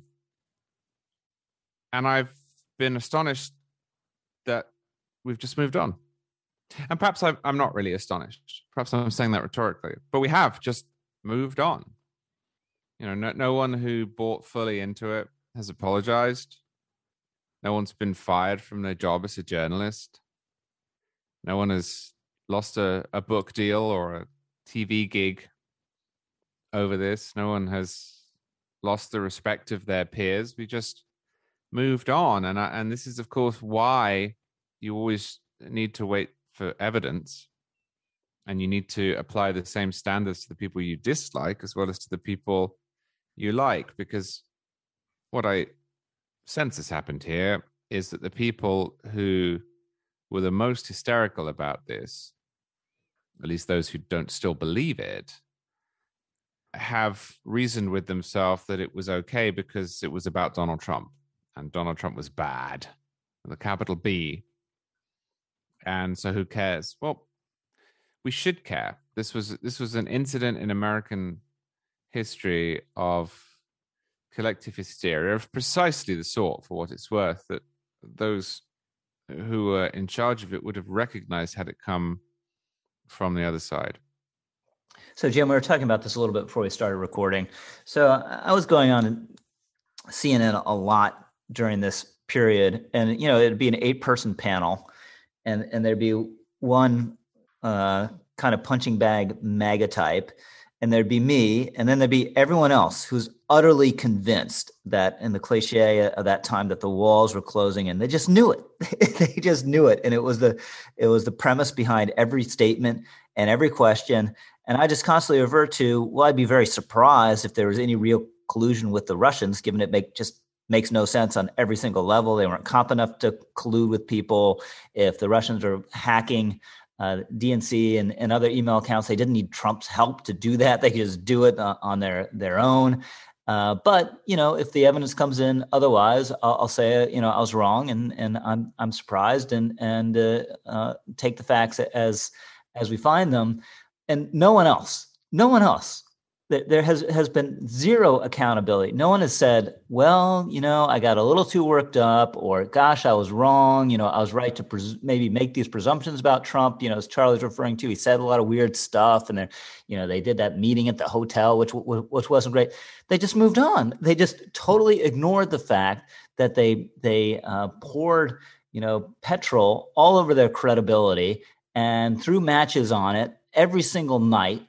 [SPEAKER 4] And I've been astonished that we've just moved on. And perhaps I'm not really astonished. Perhaps I'm saying that rhetorically. But we have just moved on. You know, no one who bought fully into it has apologized. No one's been fired from their job as a journalist. No one has lost a book deal or a TV gig over this. No one has lost the respect of their peers. We just moved on. And this is, of course, why you always need to wait for evidence. And you need to apply the same standards to the people you dislike as well as to the people you like. Because what I sense has happened here is that the people who were the most hysterical about this, at least those who don't still believe it, have reasoned with themselves that it was okay because it was about Donald Trump, and Donald Trump was bad, with a capital B. And so who cares? Well, we should care. This was an incident in American history of collective hysteria of precisely the sort, for what it's worth, that those who were in charge of it would have recognized had it come from the other side.
[SPEAKER 1] So, Jim, we were talking about this a little bit before we started recording. So I was going on CNN a lot during this period, and, you know, it'd be an 8-person panel, and there'd be one kind of punching bag MAGA type, and there'd be me, and then there'd be everyone else who's utterly convinced that, in the cliche of that time, that the walls were closing in. They just knew it. They just knew it. And it was the premise behind every statement and every question. And I just constantly revert to, well, I'd be very surprised if there was any real collusion with the Russians, given it just makes no sense on every single level. They weren't competent enough to collude with people. If the Russians are hacking DNC and other email accounts, they didn't need Trump's help to do that. They could just do it on their own. But, you know, if the evidence comes in otherwise, I'll say, you know, I was wrong, and I'm surprised, and take the facts as we find them. And no one else. There has been zero accountability. No one has said, well, you know, I got a little too worked up, or gosh, I was wrong. You know, I was right to maybe make these presumptions about Trump. You know, as Charlie's referring to, he said a lot of weird stuff, and they did that meeting at the hotel, which wasn't great. They just moved on. They just totally ignored the fact that they poured, you know, petrol all over their credibility and threw matches on it every single night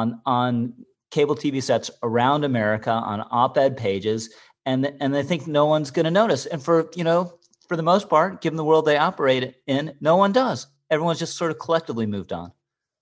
[SPEAKER 1] on cable TV sets around America, on op-ed pages, and they think no one's going to notice. And for the most part, given the world they operate in, no one does. Everyone's just sort of collectively moved on.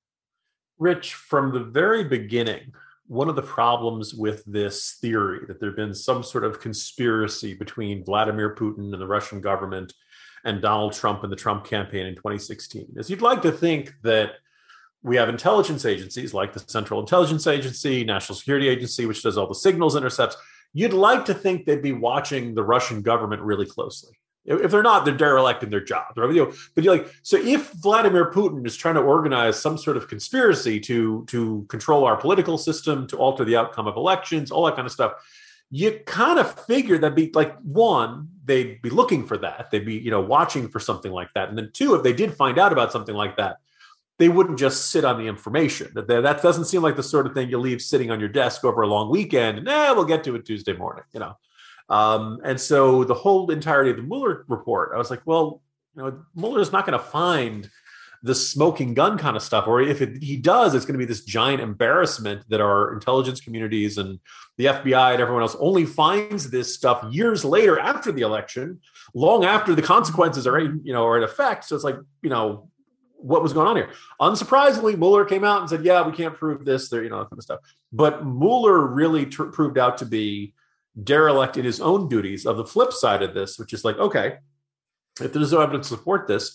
[SPEAKER 2] Rich, from the very beginning, one of the problems with this theory that there'd been some sort of conspiracy between Vladimir Putin and the Russian government and Donald Trump and the Trump campaign in 2016 is you'd like to think that we have intelligence agencies like the Central Intelligence Agency, National Security Agency, which does all the signals intercepts. You'd like to think they'd be watching the Russian government really closely. If they're not, they're derelict in their job. But you're like, so if Vladimir Putin is trying to organize some sort of conspiracy to control our political system, to alter the outcome of elections, all that kind of stuff, you kind of figure that'd be like, one, they'd be looking for that. They'd be, you know, watching for something like that. And then two, if they did find out about something like that, they wouldn't just sit on the information. That doesn't seem like the sort of thing you leave sitting on your desk over a long weekend. And we'll get to it Tuesday morning, you know. And so the whole entirety of the Mueller report, I was like, well, you know, Mueller's not going to find the smoking gun kind of stuff. Or if he does, it's going to be this giant embarrassment that our intelligence communities and the FBI and everyone else only finds this stuff years later after the election, long after the consequences are in effect. So it's like, you know, what was going on here? Unsurprisingly, Mueller came out and said, yeah, we can't prove this, that kind of stuff. But Mueller really proved out to be derelict in his own duties of the flip side of this, which is like, okay, if there's no evidence to support this,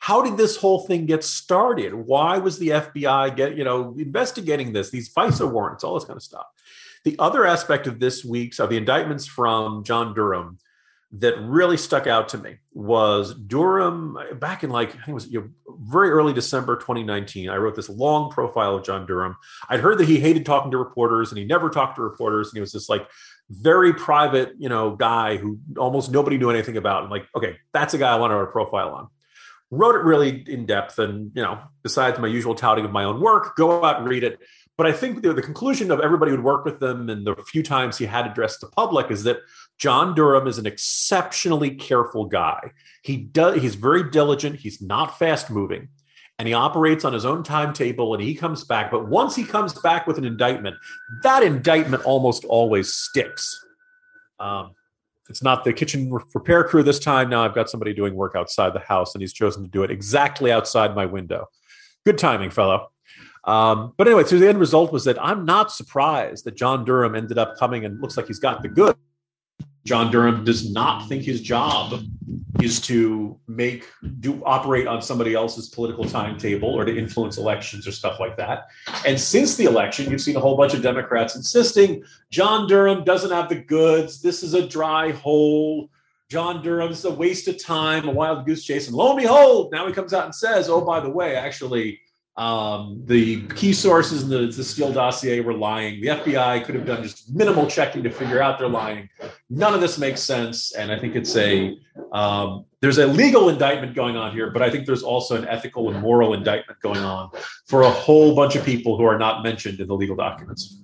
[SPEAKER 2] how did this whole thing get started? Why was the FBI investigating this, these FISA warrants, all this kind of stuff? The other aspect of this week's of the indictments from John Durham that really stuck out to me was Durham back in I think it was very early December 2019. I wrote this long profile of John Durham. I'd heard that he hated talking to reporters and he never talked to reporters. And he was this very private, guy who almost nobody knew anything about. And okay, that's a guy I want to write a profile on. Wrote it really in depth and, besides my usual touting of my own work, go out and read it. But I think the conclusion of everybody who'd worked with him and the few times he had addressed the public is that John Durham is an exceptionally careful guy. He's very diligent. He's not fast moving, and he operates on his own timetable, and he comes back. But once he comes back with an indictment, that indictment almost always sticks. It's not the kitchen repair crew this time. Now I've got somebody doing work outside the house, and he's chosen to do it exactly outside my window. Good timing, fellow. But anyway, so the end result was that I'm not surprised that John Durham ended up coming and looks like he's got the goods. John Durham does not think his job is to operate on somebody else's political timetable or to influence elections or stuff like that. And since the election, you've seen a whole bunch of Democrats insisting John Durham doesn't have the goods. This is a dry hole. John Durham, this is a waste of time, a wild goose chase. And lo and behold, now he comes out and says, oh, by the way, actually, the key sources in the Steele dossier were lying. The FBI could have done just minimal checking to figure out they're lying. None of this makes sense. And I think there's a legal indictment going on here, but I think there's also an ethical and moral indictment going on for a whole bunch of people who are not mentioned in the legal documents.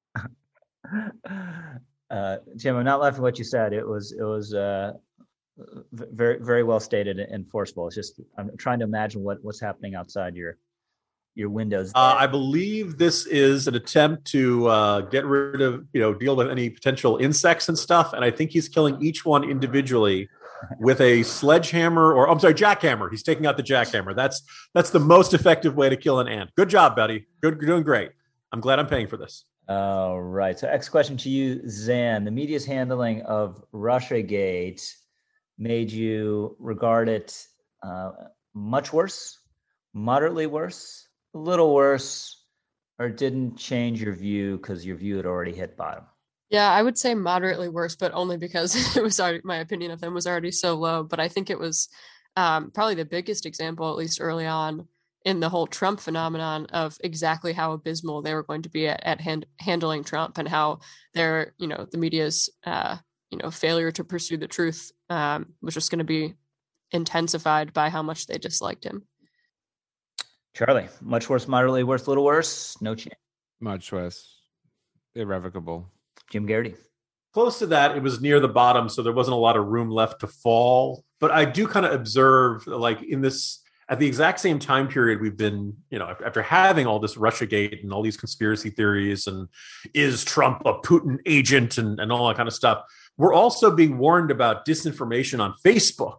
[SPEAKER 1] Jim, I'm not laughing at what you said. It was very, very well stated and forceful. It's just, I'm trying to imagine what's happening outside your windows.
[SPEAKER 2] I believe this is an attempt to get rid of, deal with any potential insects and stuff. And I think he's killing each one individually with a sledgehammer jackhammer. He's taking out the jackhammer. That's the most effective way to kill an ant. Good job, Betty. Good, you're doing great. I'm glad I'm paying for this.
[SPEAKER 1] All right. So next question to you, Zan. The media's handling of Russiagate made you regard it much worse, moderately worse, a little worse, or didn't change your view because your view had already hit bottom?
[SPEAKER 3] Yeah, I would say moderately worse, but only because it was already, my opinion of them was already so low. But I think it was probably the biggest example, at least early on, in the whole Trump phenomenon of exactly how abysmal they were going to be at handling Trump, and how their, the media's, failure to pursue the truth was just going to be intensified by how much they disliked him.
[SPEAKER 1] Charlie, much worse, moderately worse, little worse, no chance.
[SPEAKER 4] Much worse, irrevocable.
[SPEAKER 1] Jim Garrity.
[SPEAKER 2] Close to that, it was near the bottom, so there wasn't a lot of room left to fall. But I do kind of observe, in this, at the exact same time period, we've been, after having all this Russiagate and all these conspiracy theories, and is Trump a Putin agent and all that kind of stuff, we're also being warned about disinformation on Facebook,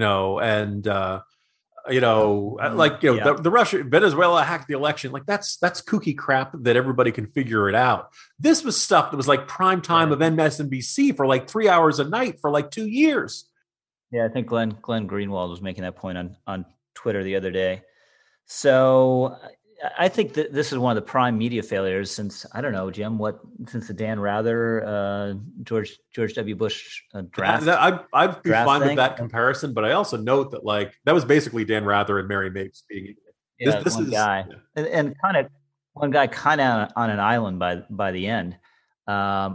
[SPEAKER 2] the Venezuela hacked the election. That's kooky crap that everybody can figure it out. This was stuff that was prime time of MSNBC for 3 hours a night for 2 years.
[SPEAKER 1] Yeah, I think Glenn Greenwald was making that point on Twitter the other day. So I think that this is one of the prime media failures since, I don't know, Jim, since the Dan Rather, George W. Bush draft.
[SPEAKER 2] I'd be fine with that comparison, but I also note that that was basically Dan Rather and Mary Mapes being
[SPEAKER 1] this one guy, and kind of one guy kind of on an island by the end, but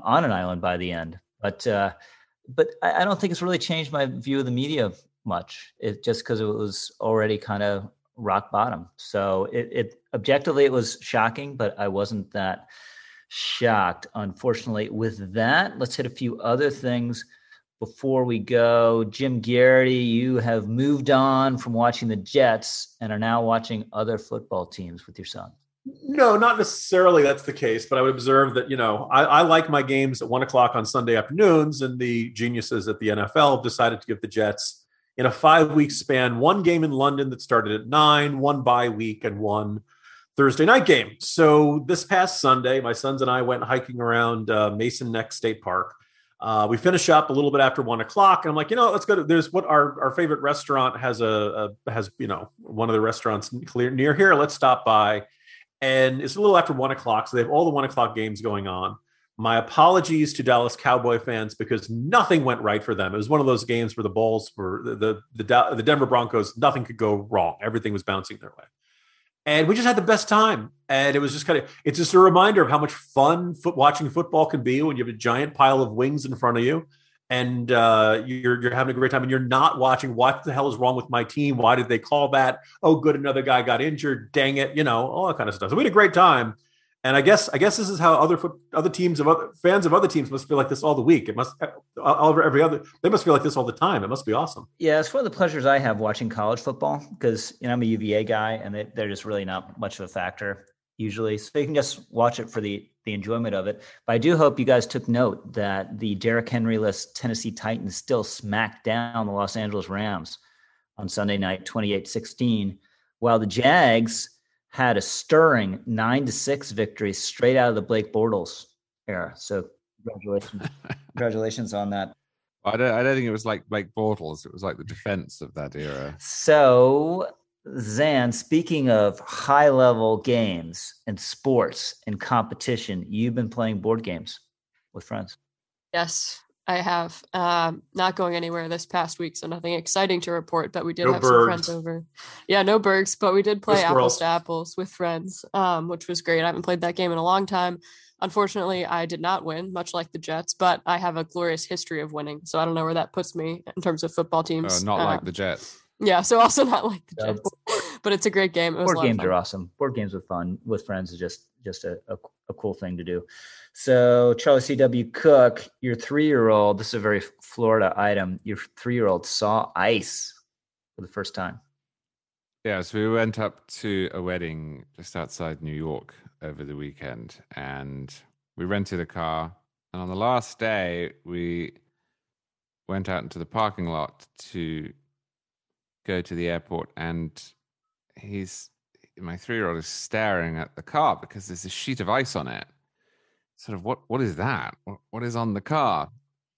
[SPEAKER 1] I don't think it's really changed my view of the media much. It just because it was already kind of rock bottom. So it objectively it was shocking, but I wasn't that shocked, unfortunately. With that, let's hit a few other things before we go. Jim Garrity, you have moved on from watching the Jets and are now watching other football teams with your son.
[SPEAKER 2] No, not necessarily that's the case, but I would observe that, I like my games at 1:00 on Sunday afternoons, and the geniuses at the NFL have decided to give the Jets, in a 5-week span, one game in London that started at 9, one bye week, and one Thursday night game. So this past Sunday, my sons and I went hiking around Mason Neck State Park. We finish up a little bit after 1 o'clock, and I'm like, let's go to. There's what our favorite restaurant has has one of the restaurants near here. Let's stop by, and it's a little after 1 o'clock, so they have all the 1 o'clock games going on. My apologies to Dallas Cowboy fans because nothing went right for them. It was one of those games where the balls were the Denver Broncos. Nothing could go wrong. Everything was bouncing their way. And we just had the best time. And it was just it's just a reminder of how much fun watching football can be when you have a giant pile of wings in front of you and you're having a great time and you're not watching what the hell is wrong with my team. Why did they call that? Oh, good. Another guy got injured. Dang it. All that kind of stuff. So we had a great time. And I guess this is how other teams fans of other teams must feel like this all the week. It must they must feel like this all the time. It must be awesome.
[SPEAKER 1] Yeah, it's one of the pleasures I have watching college football because I'm a UVA guy and they're just really not much of a factor usually. So you can just watch it for the enjoyment of it. But I do hope you guys took note that the Derrick Henry-less Tennessee Titans still smacked down the Los Angeles Rams on Sunday night, 28-16, while the Jags had a stirring 9-6 victory straight out of the Blake Bortles era. So congratulations on that.
[SPEAKER 4] I don't think it was like Blake Bortles. It was like the defense of that era.
[SPEAKER 1] So, Zan, speaking of high-level games and sports and competition, you've been playing board games with friends.
[SPEAKER 3] Yes, I have. Not going anywhere this past week, so nothing exciting to report, but we did have some friends over. Yeah, no Bergs, but we did play apples to apples with friends, which was great. I haven't played that game in a long time. Unfortunately, I did not win, much like the Jets, but I have a glorious history of winning, so I don't know where that puts me in terms of football teams.
[SPEAKER 4] Not like the Jets.
[SPEAKER 3] Yeah, so also not like the Jets, but it's a great game. It was
[SPEAKER 1] board games are awesome. Board games with fun with friends is just a cool thing to do. So, Charlie C.W. Cook, your 3-year-old, this is a very Florida item, your 3-year-old saw ice for the first time.
[SPEAKER 4] Yeah, so we went up to a wedding just outside New York over the weekend, and we rented a car. And on the last day, we went out into the parking lot to go to the airport, and my 3-year-old is staring at the car because there's a sheet of ice on it. Sort of, what is that? What is on the car?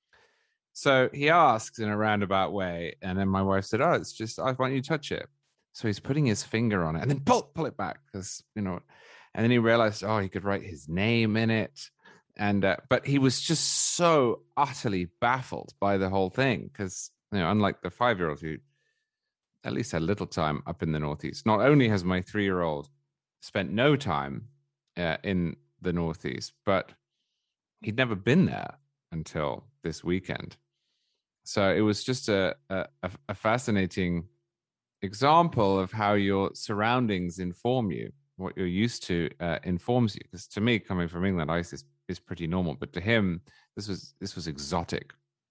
[SPEAKER 4] So he asks in a roundabout way, and then my wife said, "Oh, it's just, I want you to touch it." So he's putting his finger on it, and then pull it back because and then he realized, he could write his name in it, and but he was just so utterly baffled by the whole thing because unlike the 5-year-old who at least had little time up in the Northeast, not only has my 3-year-old spent no time in the Northeast, but he'd never been there until this weekend. So it was just a fascinating example of how your surroundings inform you. What you're used to informs you. Because to me, coming from England, ice is pretty normal, but to him, this was exotic.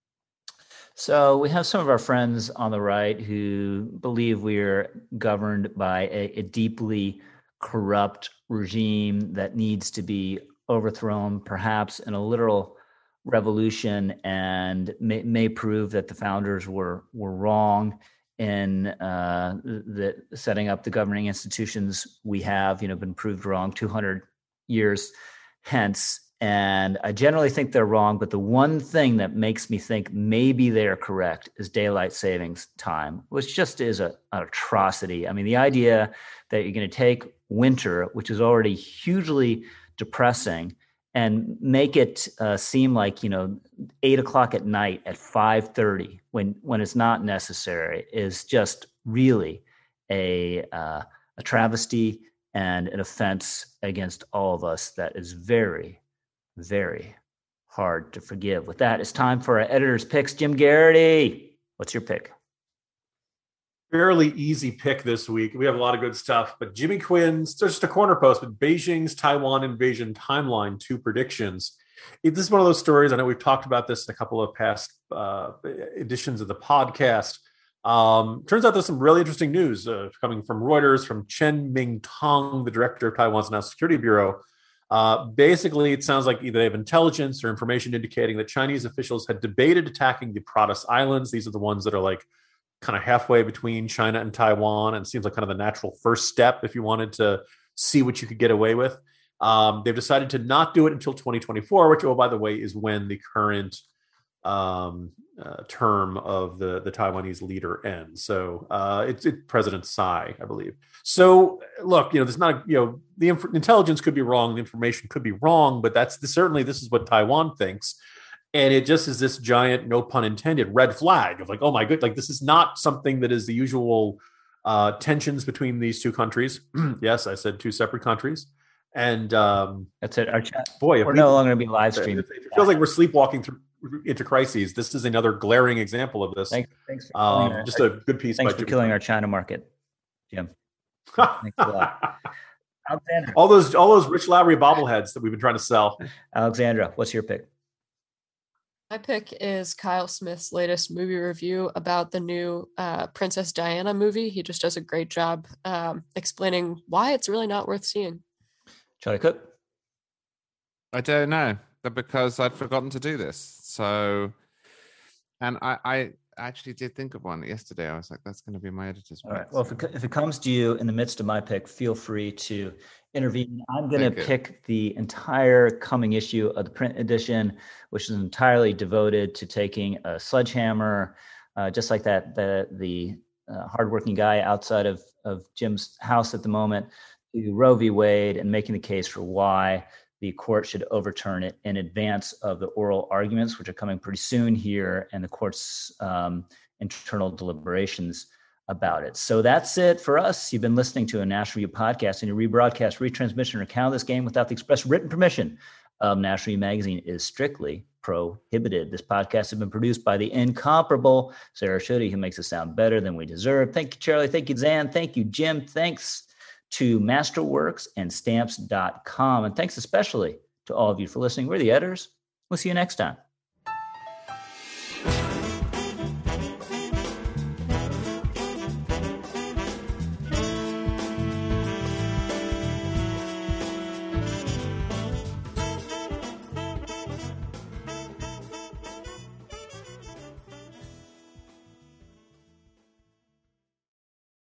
[SPEAKER 1] So we have some of our friends on the right who believe we're governed by a deeply corrupt regime that needs to be overthrown, perhaps in a literal revolution, and may prove that the founders were wrong in the setting up the governing institutions we have, been proved wrong 200 years hence. And I generally think they're wrong, but the one thing that makes me think maybe they are correct is daylight savings time, which just is an atrocity. I mean, the idea that you're going to take winter, which is already hugely depressing, and make it seem like 8 o'clock at night at 5:30 when it's not necessary is just really a travesty and an offense against all of us that is very, very hard to forgive. With that, it's time for our editor's picks. Jim Garrity, what's your pick?
[SPEAKER 2] Fairly easy pick this week. We have a lot of good stuff, but Jimmy Quinn's just a corner post, but Beijing's Taiwan invasion timeline, 2 predictions. This is one of those stories. I know we've talked about this in a couple of past editions of the podcast. Turns out there's some really interesting news coming from Reuters, from Chen Ming-tong, the director of Taiwan's National Security Bureau. Basically, it sounds like either they have intelligence or information indicating that Chinese officials had debated attacking the Pratas Islands. These are the ones that are like kind of halfway between China and Taiwan, and it seems like kind of the natural first step if you wanted to see what you could get away with. They've decided to not do it until 2024, which, by the way, is when the current term of the Taiwanese leader ends. So it's President Tsai, I believe. So look, there's not, the intelligence could be wrong, the information could be wrong, but certainly this is what Taiwan thinks. And it just is this giant, no pun intended, red flag of like, oh my good, like this is not something that is the usual tensions between these two countries. Yes, I said two separate countries. And
[SPEAKER 1] that's it. Our chat.
[SPEAKER 2] Boy,
[SPEAKER 1] we're no longer going to be live streaming.
[SPEAKER 2] It feels like we're sleepwalking into crises. This is another glaring example of this.
[SPEAKER 1] Thanks for
[SPEAKER 2] just a good piece.
[SPEAKER 1] Thanks for killing our China market, Jim. Thanks a lot. Alexandra.
[SPEAKER 2] All those Rich Lowry bobbleheads that we've been trying to sell.
[SPEAKER 1] Alexandra, what's your pick?
[SPEAKER 3] My pick is Kyle Smith's latest movie review about the new Princess Diana movie. He just does a great job explaining why it's really not worth seeing.
[SPEAKER 1] Charlie Cook?
[SPEAKER 4] I don't know, because I'd forgotten to do this. So, and I actually did think of one yesterday. I was like, that's going to be my editor's pick.
[SPEAKER 1] All right. Well, if it comes to you in the midst of my pick, feel free to intervene. I'm going to pick the entire coming issue of the print edition, which is entirely devoted to taking a sledgehammer, just like the hardworking guy outside of Jim's house at the moment, to Roe v. Wade, and making the case for why the court should overturn it in advance of the oral arguments, which are coming pretty soon here, and the court's internal deliberations about it. So that's it for us. You've been listening to a National Review podcast, and your rebroadcast, retransmission, or account of this game without the express written permission of National Review Magazine is strictly prohibited. This podcast has been produced by the incomparable Sarah Schutte, who makes it sound better than we deserve. Thank you, Charlie. Thank you, Zan. Thank you, Jim. Thanks to Masterworks and Stamps.com. And thanks especially to all of you for listening. We're the editors. We'll see you next time.